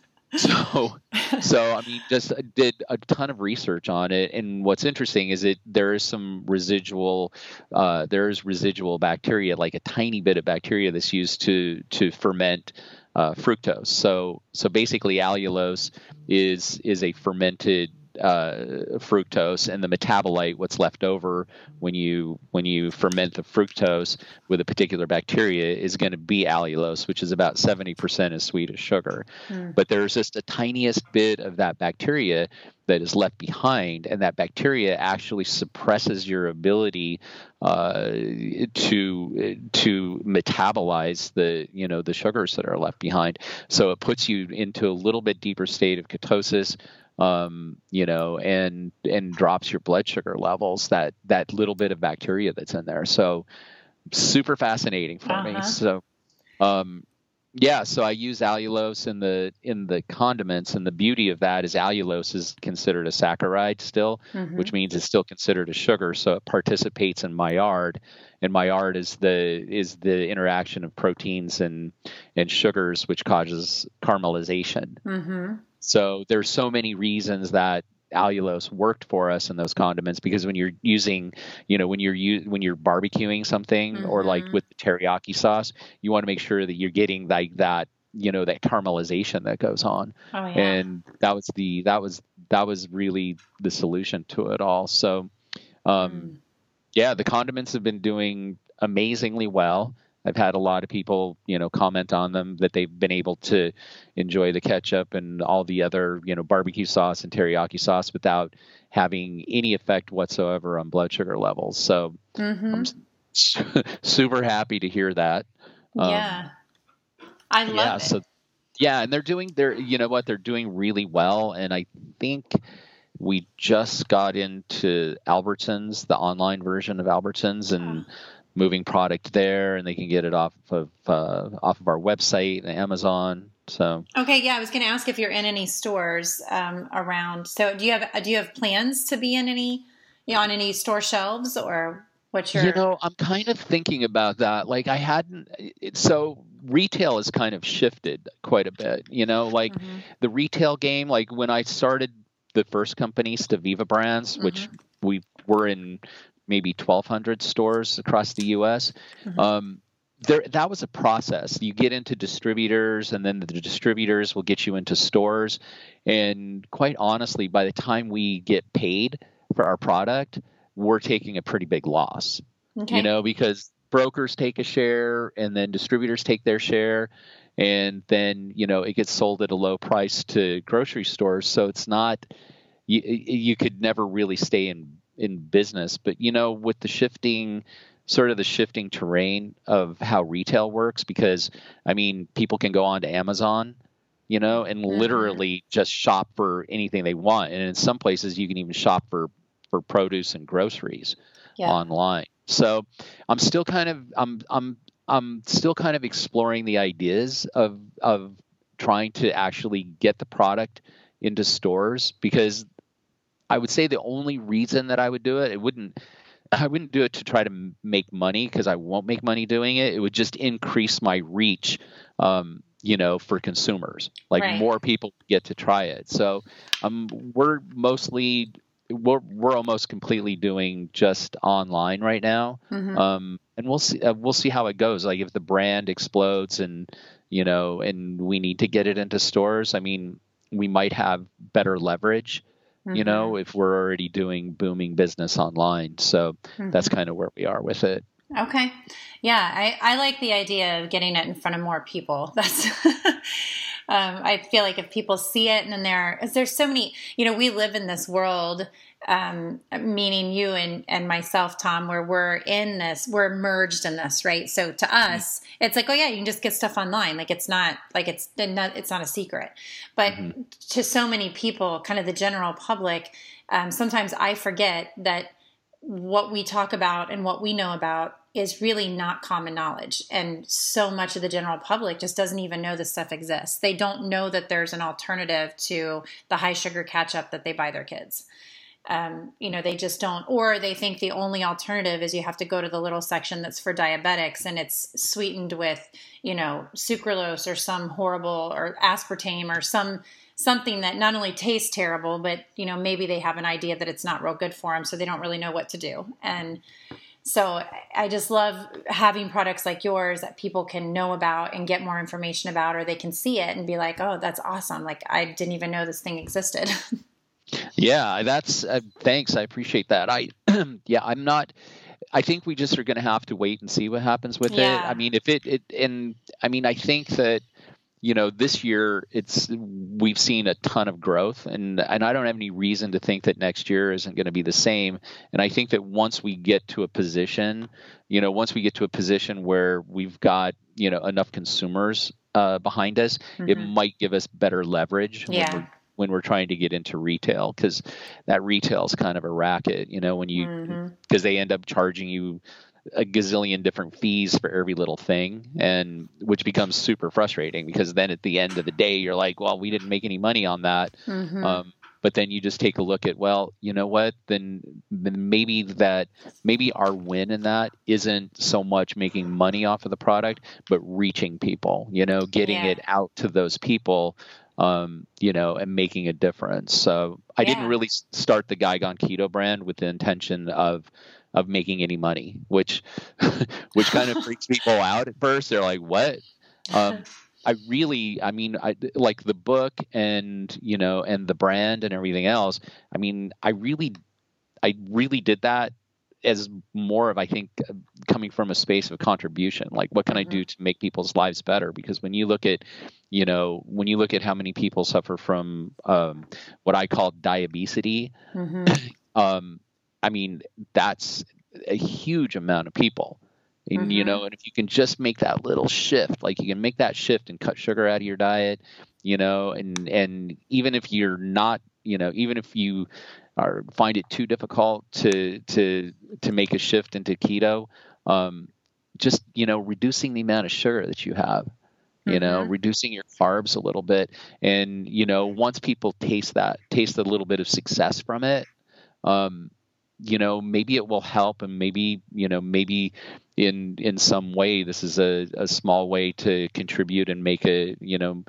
so, so, I mean, just did a ton of research on it. And what's interesting is that there is some residual, uh, there is residual bacteria, like a tiny bit of bacteria that's used to, to ferment, uh, fructose. So, so basically allulose is, is a fermented, uh, fructose, and the metabolite, what's left over when you when you ferment the fructose with a particular bacteria, is going to be allulose, which is about seventy percent as sweet as sugar. Mm. But there's just the tiniest bit of that bacteria that is left behind, and that bacteria actually suppresses your ability uh, to to metabolize the you know the sugars that are left behind. So it puts you into a little bit deeper state of ketosis, um, you know, and and drops your blood sugar levels. That that little bit of bacteria that's in there. So super fascinating for uh-huh. me. So. Um, Yeah, so I use allulose in the in the condiments, and the beauty of that is allulose is considered a saccharide still, mm-hmm. which means it's still considered a sugar. So it participates in Maillard, and Maillard is the is the interaction of proteins and and sugars, which causes caramelization. Mm-hmm. So there's so many reasons that allulose worked for us in those condiments, because when you're using, you know, when you're u- when you're barbecuing something, mm-hmm. or like with the teriyaki sauce, you want to make sure that you're getting like that, you know, that caramelization that goes on. Oh, yeah. And that was the that was that was really the solution to it all. So, um, mm. yeah, the condiments have been doing amazingly well. I've had a lot of people, you know, comment on them that they've been able to enjoy the ketchup and all the other, you know, barbecue sauce and teriyaki sauce without having any effect whatsoever on blood sugar levels. So mm-hmm. I'm super happy to hear that. Yeah. Um, I love yeah, it. So, yeah. And they're doing, they're, you know what, they're doing really well. And I think we just got into Albertsons, the online version of Albertsons, and oh. moving product there, and they can get it off of uh, off of our website and Amazon. So okay, yeah, I was going to ask if you're in any stores um, around. So do you have do you have plans to be in any, you know, on any store shelves, or what's your? You know, I'm kind of thinking about that. Like I hadn't. It, so retail has kind of shifted quite a bit. You know, like mm-hmm. the retail game. Like when I started the first company, Staviva Brands, mm-hmm. which we were in maybe twelve hundred stores across the U S. Mm-hmm. Um, there, that was a process. You get into distributors, and then the distributors will get you into stores. And quite honestly, by the time we get paid for our product, we're taking a pretty big loss, okay. you know, because brokers take a share, and then distributors take their share. And then, you know, it gets sold at a low price to grocery stores. So it's not, you, you could never really stay in in business. But, you know, with the shifting, sort of the shifting terrain of how retail works, because, I mean, people can go on to Amazon, you know, and mm-hmm. literally just shop for anything they want. And in some places, you can even shop for, for produce and groceries yeah. online. So I'm still kind of, I'm, I'm, I'm still kind of exploring the ideas of, of trying to actually get the product into stores, because I would say the only reason that I would do it, it wouldn't, I wouldn't do it to try to make money, because I won't make money doing it. It would just increase my reach, um, you know, for consumers. Like right. more people get to try it. So um, we're mostly, we're, we're almost completely doing just online right now. Mm-hmm. Um, and we'll see, uh, we'll see how it goes. Like if the brand explodes and, you know, and we need to get it into stores, I mean, we might have better leverage, you know, if we're already doing booming business online. So mm-hmm. that's kind of where we are with it. Okay. Yeah. I, I like the idea of getting it in front of more people. That's, um, I feel like if people see it, and then there, there's so many, you know, we live in this world, um, meaning you and, and myself, Tom, where we're in this, we're merged in this, right? So to us, mm-hmm. it's like, oh yeah, you can just get stuff online. Like it's not like it's not, it's not a secret, but mm-hmm. to so many people, kind of the general public, um, sometimes I forget that what we talk about and what we know about is really not common knowledge. And so much of the general public just doesn't even know this stuff exists. They don't know that there's an alternative to the high sugar ketchup that they buy their kids. Um, you know, they just don't, or they think the only alternative is you have to go to the little section that's for diabetics, and it's sweetened with, you know, sucralose or some horrible, or aspartame or some, something that not only tastes terrible, but, you know, maybe they have an idea that it's not real good for them. So they don't really know what to do. And so I just love having products like yours that people can know about and get more information about, or they can see it and be like, oh, that's awesome. Like I didn't even know this thing existed. Yeah, that's uh, thanks. I appreciate that. I yeah, I'm not. I think we just are going to have to wait and see what happens with it. I Yeah. mean, if it, it and I mean, I think that you know this year it's we've seen a ton of growth, and and I don't have any reason to think that next year isn't going to be the same. And I think that once we get to a position, you know, once we get to a position where we've got you know enough consumers uh, behind us, Mm-hmm. it might give us better leverage when Yeah. we're when we're trying to get into retail, because that retail is kind of a racket, you know, when you, Mm-hmm. because they end up charging you a gazillion different fees for every little thing, and which becomes super frustrating because then at the end of the day, you're like, well, we didn't make any money on that. Mm-hmm. Um, but then you just take a look at, well, you know what, then, then maybe that, maybe our win in that isn't so much making money off of the product, but reaching people, you know, getting Yeah. it out to those people. Um, you know, and making a difference. So I didn't Yeah. really s- start the Guy Gone Keto brand with the intention of of making any money, which which kind of freaks people out at first. They're like, "What?" Um, I really, I mean, I like the book and you know, and the brand and everything else. I mean, I really, I really did that as more of, I think, uh, coming from a space of contribution. Like, what can I Mm-hmm. do to make people's lives better? Because when you look at, you know, when you look at how many people suffer from um, what I call diabetes, Mm-hmm. um, I mean, that's a huge amount of people. And, you Mm-hmm. know, and if you can just make that little shift, like you can make that shift and cut sugar out of your diet, you know, and, and even if you're not, you know, even if you are find it too difficult to, to, to make a shift into keto, um, just, you know, reducing the amount of sugar that you have, you know, Mm-hmm. reducing your carbs a little bit. And, you know, once people taste that, taste a little bit of success from it, um, you know, maybe it will help, and maybe, you know, maybe in in some way this is a, a small way to contribute and make a, you know,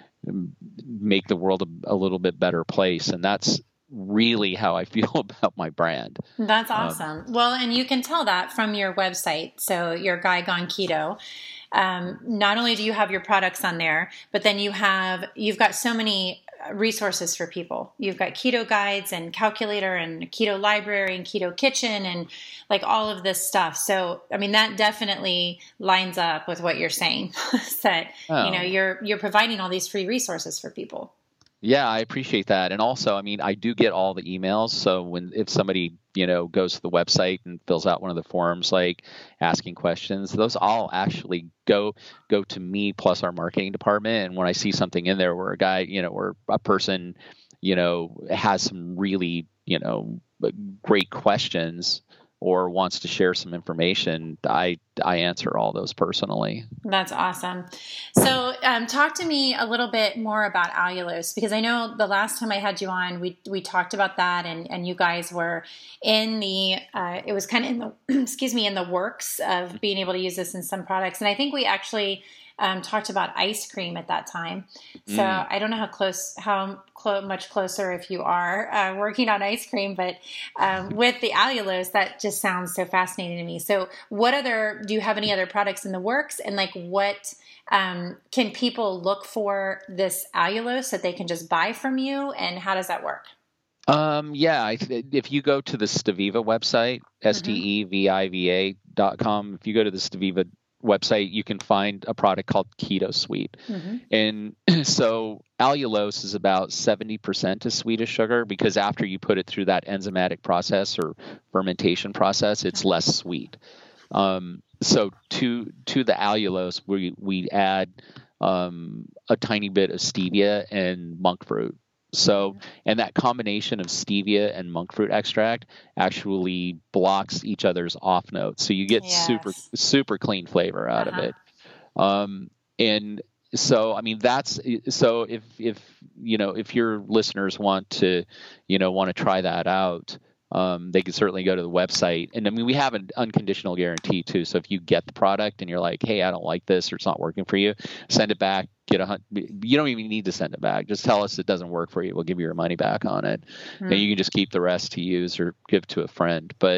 make the world a, a little bit better place. And that's really how I feel about my brand. That's Um, awesome. Well, and you can tell that from your website. So your Guy Gone Keto. Um, not only do you have your products on there, but then you have you've got so many resources for people. You've got keto guides and calculator and keto library and keto kitchen and like all of this stuff. So, I mean, that definitely lines up with what you're saying. That you know oh. you're you're providing all these free resources for people. Yeah, I appreciate that. And also, I mean, I do get all the emails. So when if somebody, you know, goes to the website and fills out one of the forms, like asking questions, those all actually go go to me plus our marketing department. And when I see something in there where a guy, you know, or a person, you know, has some really, you know, great questions or wants to share some information, I I answer all those personally. That's awesome. So, um, talk to me a little bit more about allulose, because I know the last time I had you on, we we talked about that, and, and you guys were in the, uh, it was kind of in the, excuse me, in the works of being able to use this in some products, and I think we actually um, talked about ice cream at that time. So Mm. I don't know how close, how clo- much closer if you are uh, working on ice cream, but um, with the allulose, that just sounds so fascinating to me. So what other, do you have any other products in the works? And like what um, can people look for this allulose that they can just buy from you? And how does that work? Um, yeah, I, if you go to the Steviva website, S T E V I V A dot com, if you go to the Steviva website, you can find a product called Keto Sweet. Mm-hmm. And so allulose is about seventy percent of Swedish sugar, because after you put it through that enzymatic process or fermentation process, it's less sweet. Um, so to to the allulose, we we add um, a tiny bit of stevia and monk fruit. So, and that combination of stevia and monk fruit extract actually blocks each other's off notes. So you get Yes. super, super clean flavor out Uh-huh. of it. Um, and so, I mean, that's, so if, if, you know, if your listeners want to, you know, want to try that out, um, they can certainly go to the website. And I mean, we have an unconditional guarantee too. So if you get the product and you're like, hey, I don't like this, or it's not working for you, send it back. Get a hun- you don't even need to send it back. Just tell us it doesn't work for you. We'll give you your money back on it. Hmm. And you can just keep the rest to use or give to a friend. But,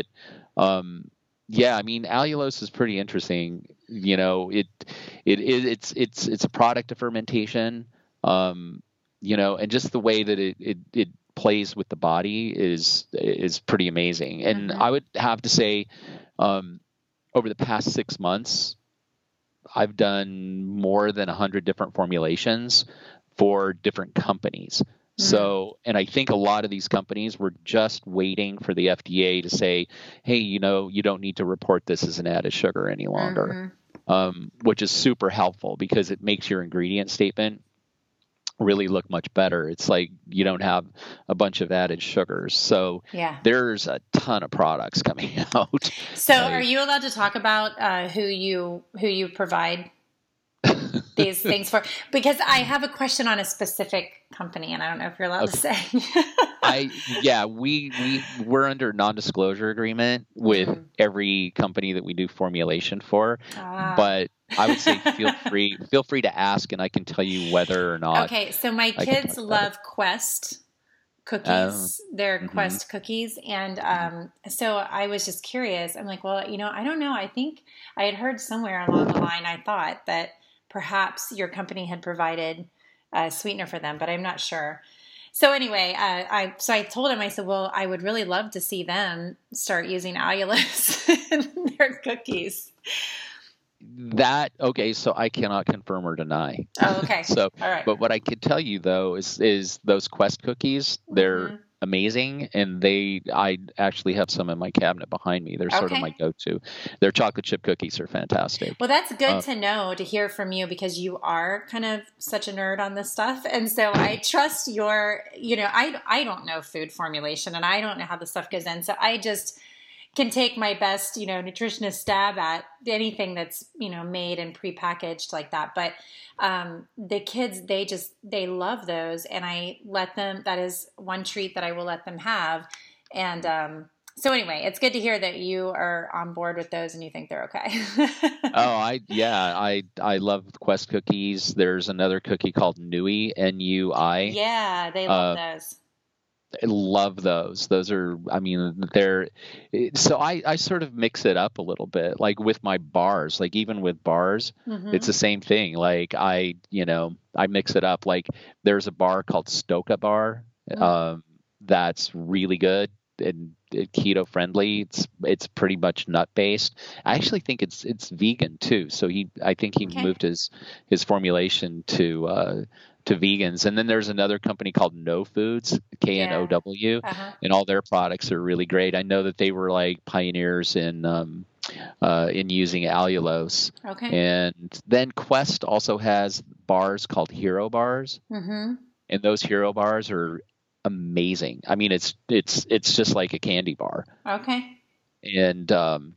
um, yeah, I mean, allulose is pretty interesting. You know, it, it, it it's, it's, it's a product of fermentation. Um, you know, and just the way that it, it, it plays with the body is is pretty amazing. And Mm-hmm. I would have to say, um, over the past six months, I've done more than a hundred different formulations for different companies. Mm. So, and I think a lot of these companies were just waiting for the F D A to say, hey, you know, you don't need to report this as an added sugar any longer, Mm-hmm. um, which is super helpful because it makes your ingredient statement really look much better. It's like you don't have a bunch of added sugars. So Yeah. there's a ton of products coming out. So Like, are you allowed to talk about uh, who you who you provide these things for? Because I have a question on a specific company, and I don't know if you're allowed to say. I yeah, we we we're under non-disclosure agreement with Mhm. every company that we do formulation for, Ah. but I would say feel free feel free to ask, and I can tell you whether or not. Okay, so my can kids talk about love Quest cookies. They're mhm. Quest cookies, and um, so I was just curious. I'm like, well, you know, I don't know. I think I had heard somewhere along the line. I thought that perhaps your company had provided a sweetener for them, but I'm not sure. So anyway, uh, I so I told him, I said, well, I would really love to see them start using allulose in their cookies. That okay, so I cannot confirm or deny. Oh, okay. So, All right. but what I could tell you though is is those Quest cookies, they're Mhm. amazing, and they I actually have some in my cabinet behind me. They're sort Okay. of my go-to. Their chocolate chip cookies are fantastic. Well, that's good Uh, to know, to hear from you, because you are kind of such a nerd on this stuff. And so I trust your, you know, I, I don't know food formulation, and I don't know how the stuff goes in. So I just can take my best, you know, nutritionist stab at anything that's, you know, made and prepackaged like that. But um, the kids, they just, they love those. And I let them, that is one treat that I will let them have. And, um, so anyway, it's good to hear that you are on board with those and you think they're okay. Oh, I yeah, I I love Quest cookies. There's another cookie called Nui, N U I. Yeah, they love Uh, those. I love those. Those are, I mean, they're, so I, I sort of mix it up a little bit, like with my bars, like even with bars, Mhm. it's the same thing. Like I, you know, I mix it up. Like there's a bar called Stoka Bar, Mm. um, that's really good and keto friendly. It's, it's pretty much nut based. I actually think it's, it's vegan too. So he, I think he Okay. moved his, his formulation to, uh, to vegans. And then there's another company called No Foods, K N O W, Uh-huh. and all their products are really great. I know that they were like pioneers in um, uh, in using allulose. Okay. And then Quest also has bars called Hero Bars, Mm-hmm. and those Hero Bars are amazing. I mean, it's it's it's just like a candy bar, Okay. and um,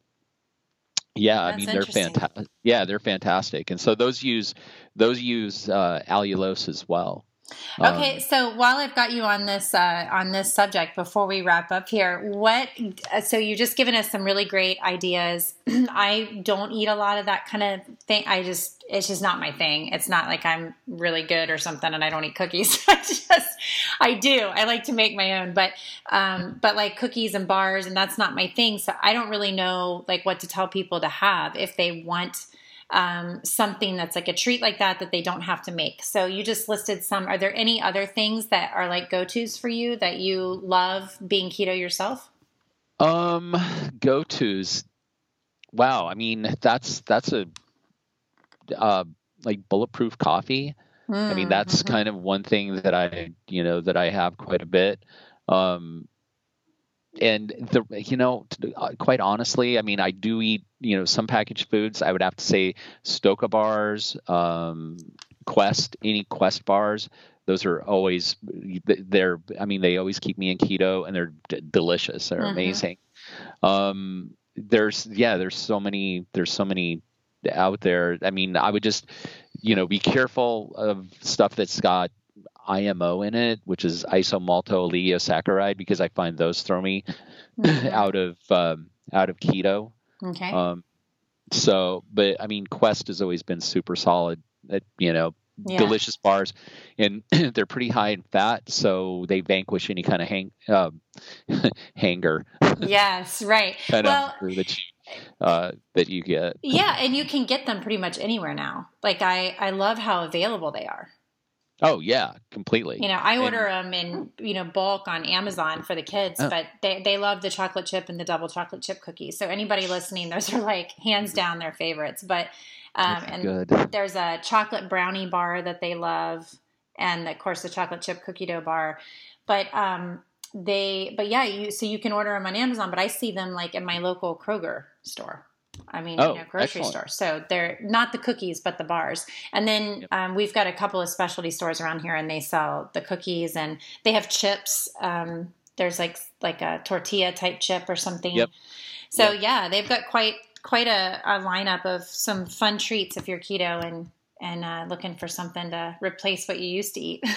yeah, I That's mean they're interesting. fantastic. Yeah, they're fantastic, and so those use those use uh, allulose as well. Okay, Um, so while I've got you on this uh, on this subject, before we wrap up here, what? So you've just given us some really great ideas. I don't eat a lot of that kind of thing. I just it's just not my thing. It's not like I'm really good or something, and I don't eat cookies. I just I do. I like to make my own, but um, but like cookies and bars, and that's not my thing. So I don't really know like what to tell people to have if they want. Um, something that's like a treat like that that they don't have to make. So you just listed some. Are there any other things that are like go-tos for you that you love being keto yourself? Um, go-tos. Wow, I mean that's that's a uh, like bulletproof coffee. I mean that's Mm-hmm. kind of one thing that I you know that I have quite a bit. Um, and the you know to, uh, quite honestly, I mean I do eat you know some packaged foods. I would have to say Stoka bars, um, Quest, any Quest bars. Those are always they're I mean they always keep me in keto, and they're d- delicious. They're Mm-hmm. amazing. Um, there's yeah there's so many there's so many out there. I mean I would just you know be careful of stuff that's got I M O in it, which is isomaltooligosaccharide, because I find those throw me Mm-hmm. out of um, out of keto. Okay. Um, so, but I mean, Quest has always been super solid. At, you know, Yeah. delicious bars, and they're pretty high in fat, so they vanquish any kind of hang um, hanger Yes. Right. kind Well, of hunger that you uh, that you get. yeah, and you can get them pretty much anywhere now. Like I, I love how available they are. Oh yeah, completely. You know, I And order them in, you know, bulk on Amazon for the kids, oh, but they, they love the chocolate chip and the double chocolate chip cookies. So anybody listening, those are like hands down their favorites. But, um, and good. there's a chocolate brownie bar that they love. And of course the chocolate chip cookie dough bar. But, um, they, but yeah, you, so you can order them on Amazon, but I see them like in my local Kroger store. I mean, Oh, you know, grocery excellent. store. So they're not the cookies, but the bars. And then Yep. um, we've got a couple of specialty stores around here, and they sell the cookies, and they have chips. Um, there's like like a tortilla type chip or something. Yep. So Yep. yeah, they've got quite quite a, a lineup of some fun treats if you're keto and and uh, looking for something to replace what you used to eat.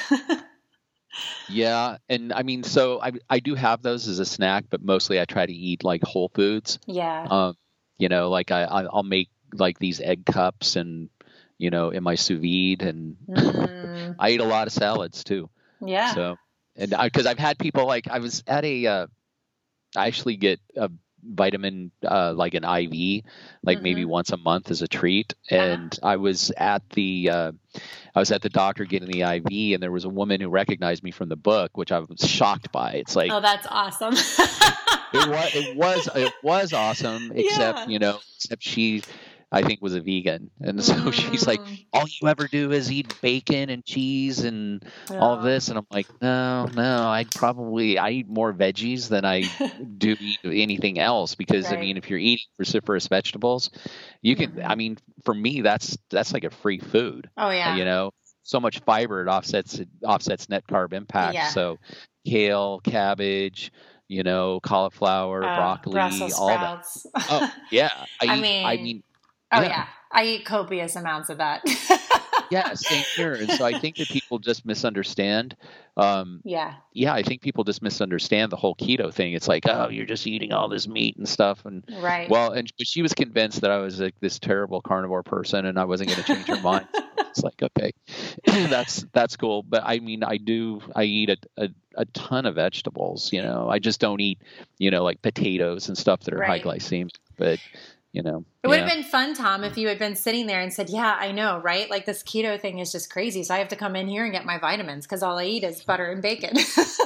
Yeah, and I mean, so I I do have those as a snack, but mostly I try to eat like whole foods. Yeah. Um, you know, like I I- I'll make like these egg cups and you know in my sous vide, and Mm, I eat a lot of salads too. yeah. So, and because I've had people like I was at a uh, I actually get a vitamin uh, like an I V like maybe Mhm. once a month as a treat, Uh-huh. and I was at the uh, I was at the doctor getting the I V, and there was a woman who recognized me from the book, which I was shocked by. It's like Oh, that's awesome. it was it was it was awesome, except Yeah. you know, except she I think was a vegan, and so she's like, Mm. all you ever do is eat bacon and cheese and all of Oh. this, and I'm like, no, no, I'd probably I eat more veggies than I do eat anything else, because I Right. mean, if you're eating cruciferous vegetables, you can. Mhm. I mean, for me, that's that's like a free food. Oh yeah. You know, so much fiber, it offsets it offsets net carb impact. Yeah. So kale, cabbage, you know, cauliflower, Uh, broccoli, Brussels all that. sprouts. Oh yeah, I, I eat, mean, I mean, oh yeah. yeah, I eat copious amounts of that. Yeah, same here. And so I think that people just misunderstand. Um, Yeah, yeah, I think people just misunderstand the whole keto thing. It's like, oh, you're just eating all this meat and stuff. And right. well, and but she was convinced that I was like this terrible carnivore person, and I wasn't going to change her mind. It's like, okay, that's that's cool. But I mean, I do. I eat a, a a ton of vegetables. You know, I just don't eat, you know, like potatoes and stuff that are Right. high glycemic. But you know, It would yeah. have been fun, Tom, if you had been sitting there and said, yeah, I know, right? Like this keto thing is just crazy. So I have to come in here and get my vitamins because all I eat is butter and bacon.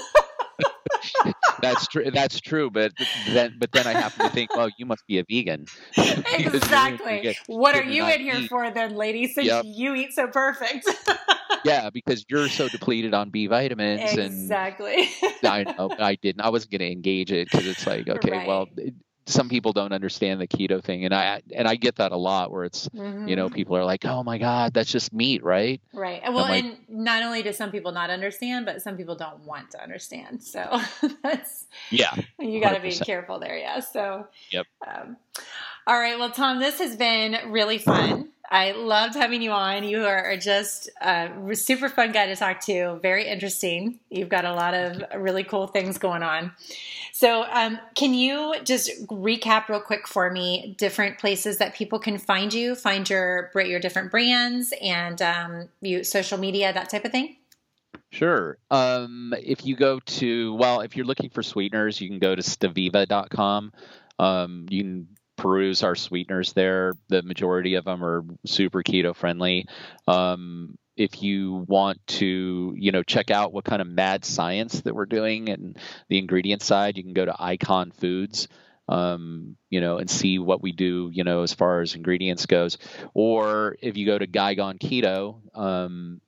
That's true. That's true. But then, but then I happen to think, well, you must be a vegan. Because you're- Exactly. you're What are you're you not in here eat- for then, lady, since Yep. you eat so perfect? Yeah, because you're so depleted on B vitamins, Exactly. and I know I didn't. I wasn't going to engage it because it's like, okay, Right. well, it, some people don't understand the keto thing, and I and I get that a lot, where it's you know Mhm. people are like, oh my god, that's just meat, right? Right. And Well, I'm like- and not only do some people not understand, but some people don't want to understand. So that's Yeah, you got to be one hundred percent. careful there. Yeah. So. Yep. Um, all right. Well, Tom, this has been really fun. I loved having you on. You are just a super fun guy to talk to. Very interesting. You've got a lot of really cool things going on. So, um, can you just recap real quick for me different places that people can find you, find your your different brands, and um, you social media, that type of thing? Sure. Um, if you go to, well, if you're looking for sweeteners, you can go to staviva dot com. Um, you can peruse our sweeteners there. The majority of them are super keto friendly. Um, if you want to, you know, check out what kind of mad science that we're doing and the ingredient side, you can go to Icon Foods. Um, you know, and see what we do, you know, as far as ingredients goes. Or if you go to Guy Gone Keto, um,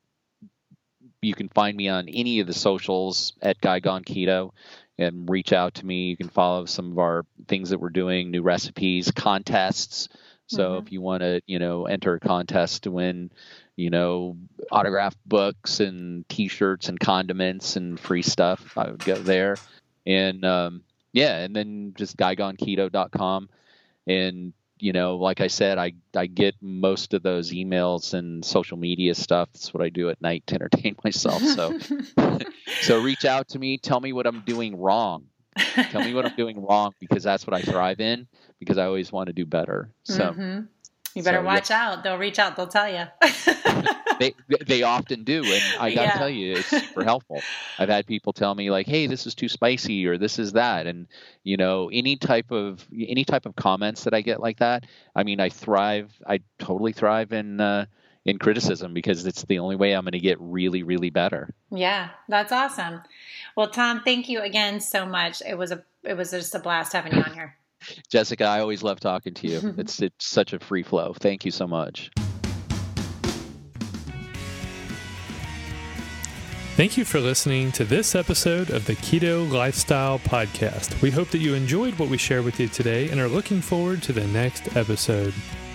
you can find me on any of the socials at Guy Gone Keto and reach out to me. You can follow some of our things that we're doing, new recipes, contests. So Mhm. if you want to, you know, enter a contest to win, you know, autographed books and T-shirts and condiments and free stuff, I would go there. And um, yeah, and then just guy gone keto dot com. And you know, like I said, I, I get most of those emails and social media stuff. That's what I do at night to entertain myself. So, so reach out to me. Tell me what I'm doing wrong. Tell me what I'm doing wrong, because that's what I thrive in, because I always want to do better. So Mhm. You better so, watch out. They'll reach out. They'll tell you. they they often do, and I gotta Yeah. tell you, it's super helpful. I've had people tell me like, "Hey, this is too spicy," or "This is that," and you know, any type of any type of comments that I get like that. I mean, I thrive. I totally thrive in uh, in criticism, because it's the only way I'm going to get really, really better. Yeah, that's awesome. Well, Tom, thank you again so much. It was a it was just a blast having you on here. Jessica, I always love talking to you. It's it's such a free flow. Thank you so much. Thank you for listening to this episode of the Keto Lifestyle Podcast. We hope that you enjoyed what we shared with you today and are looking forward to the next episode.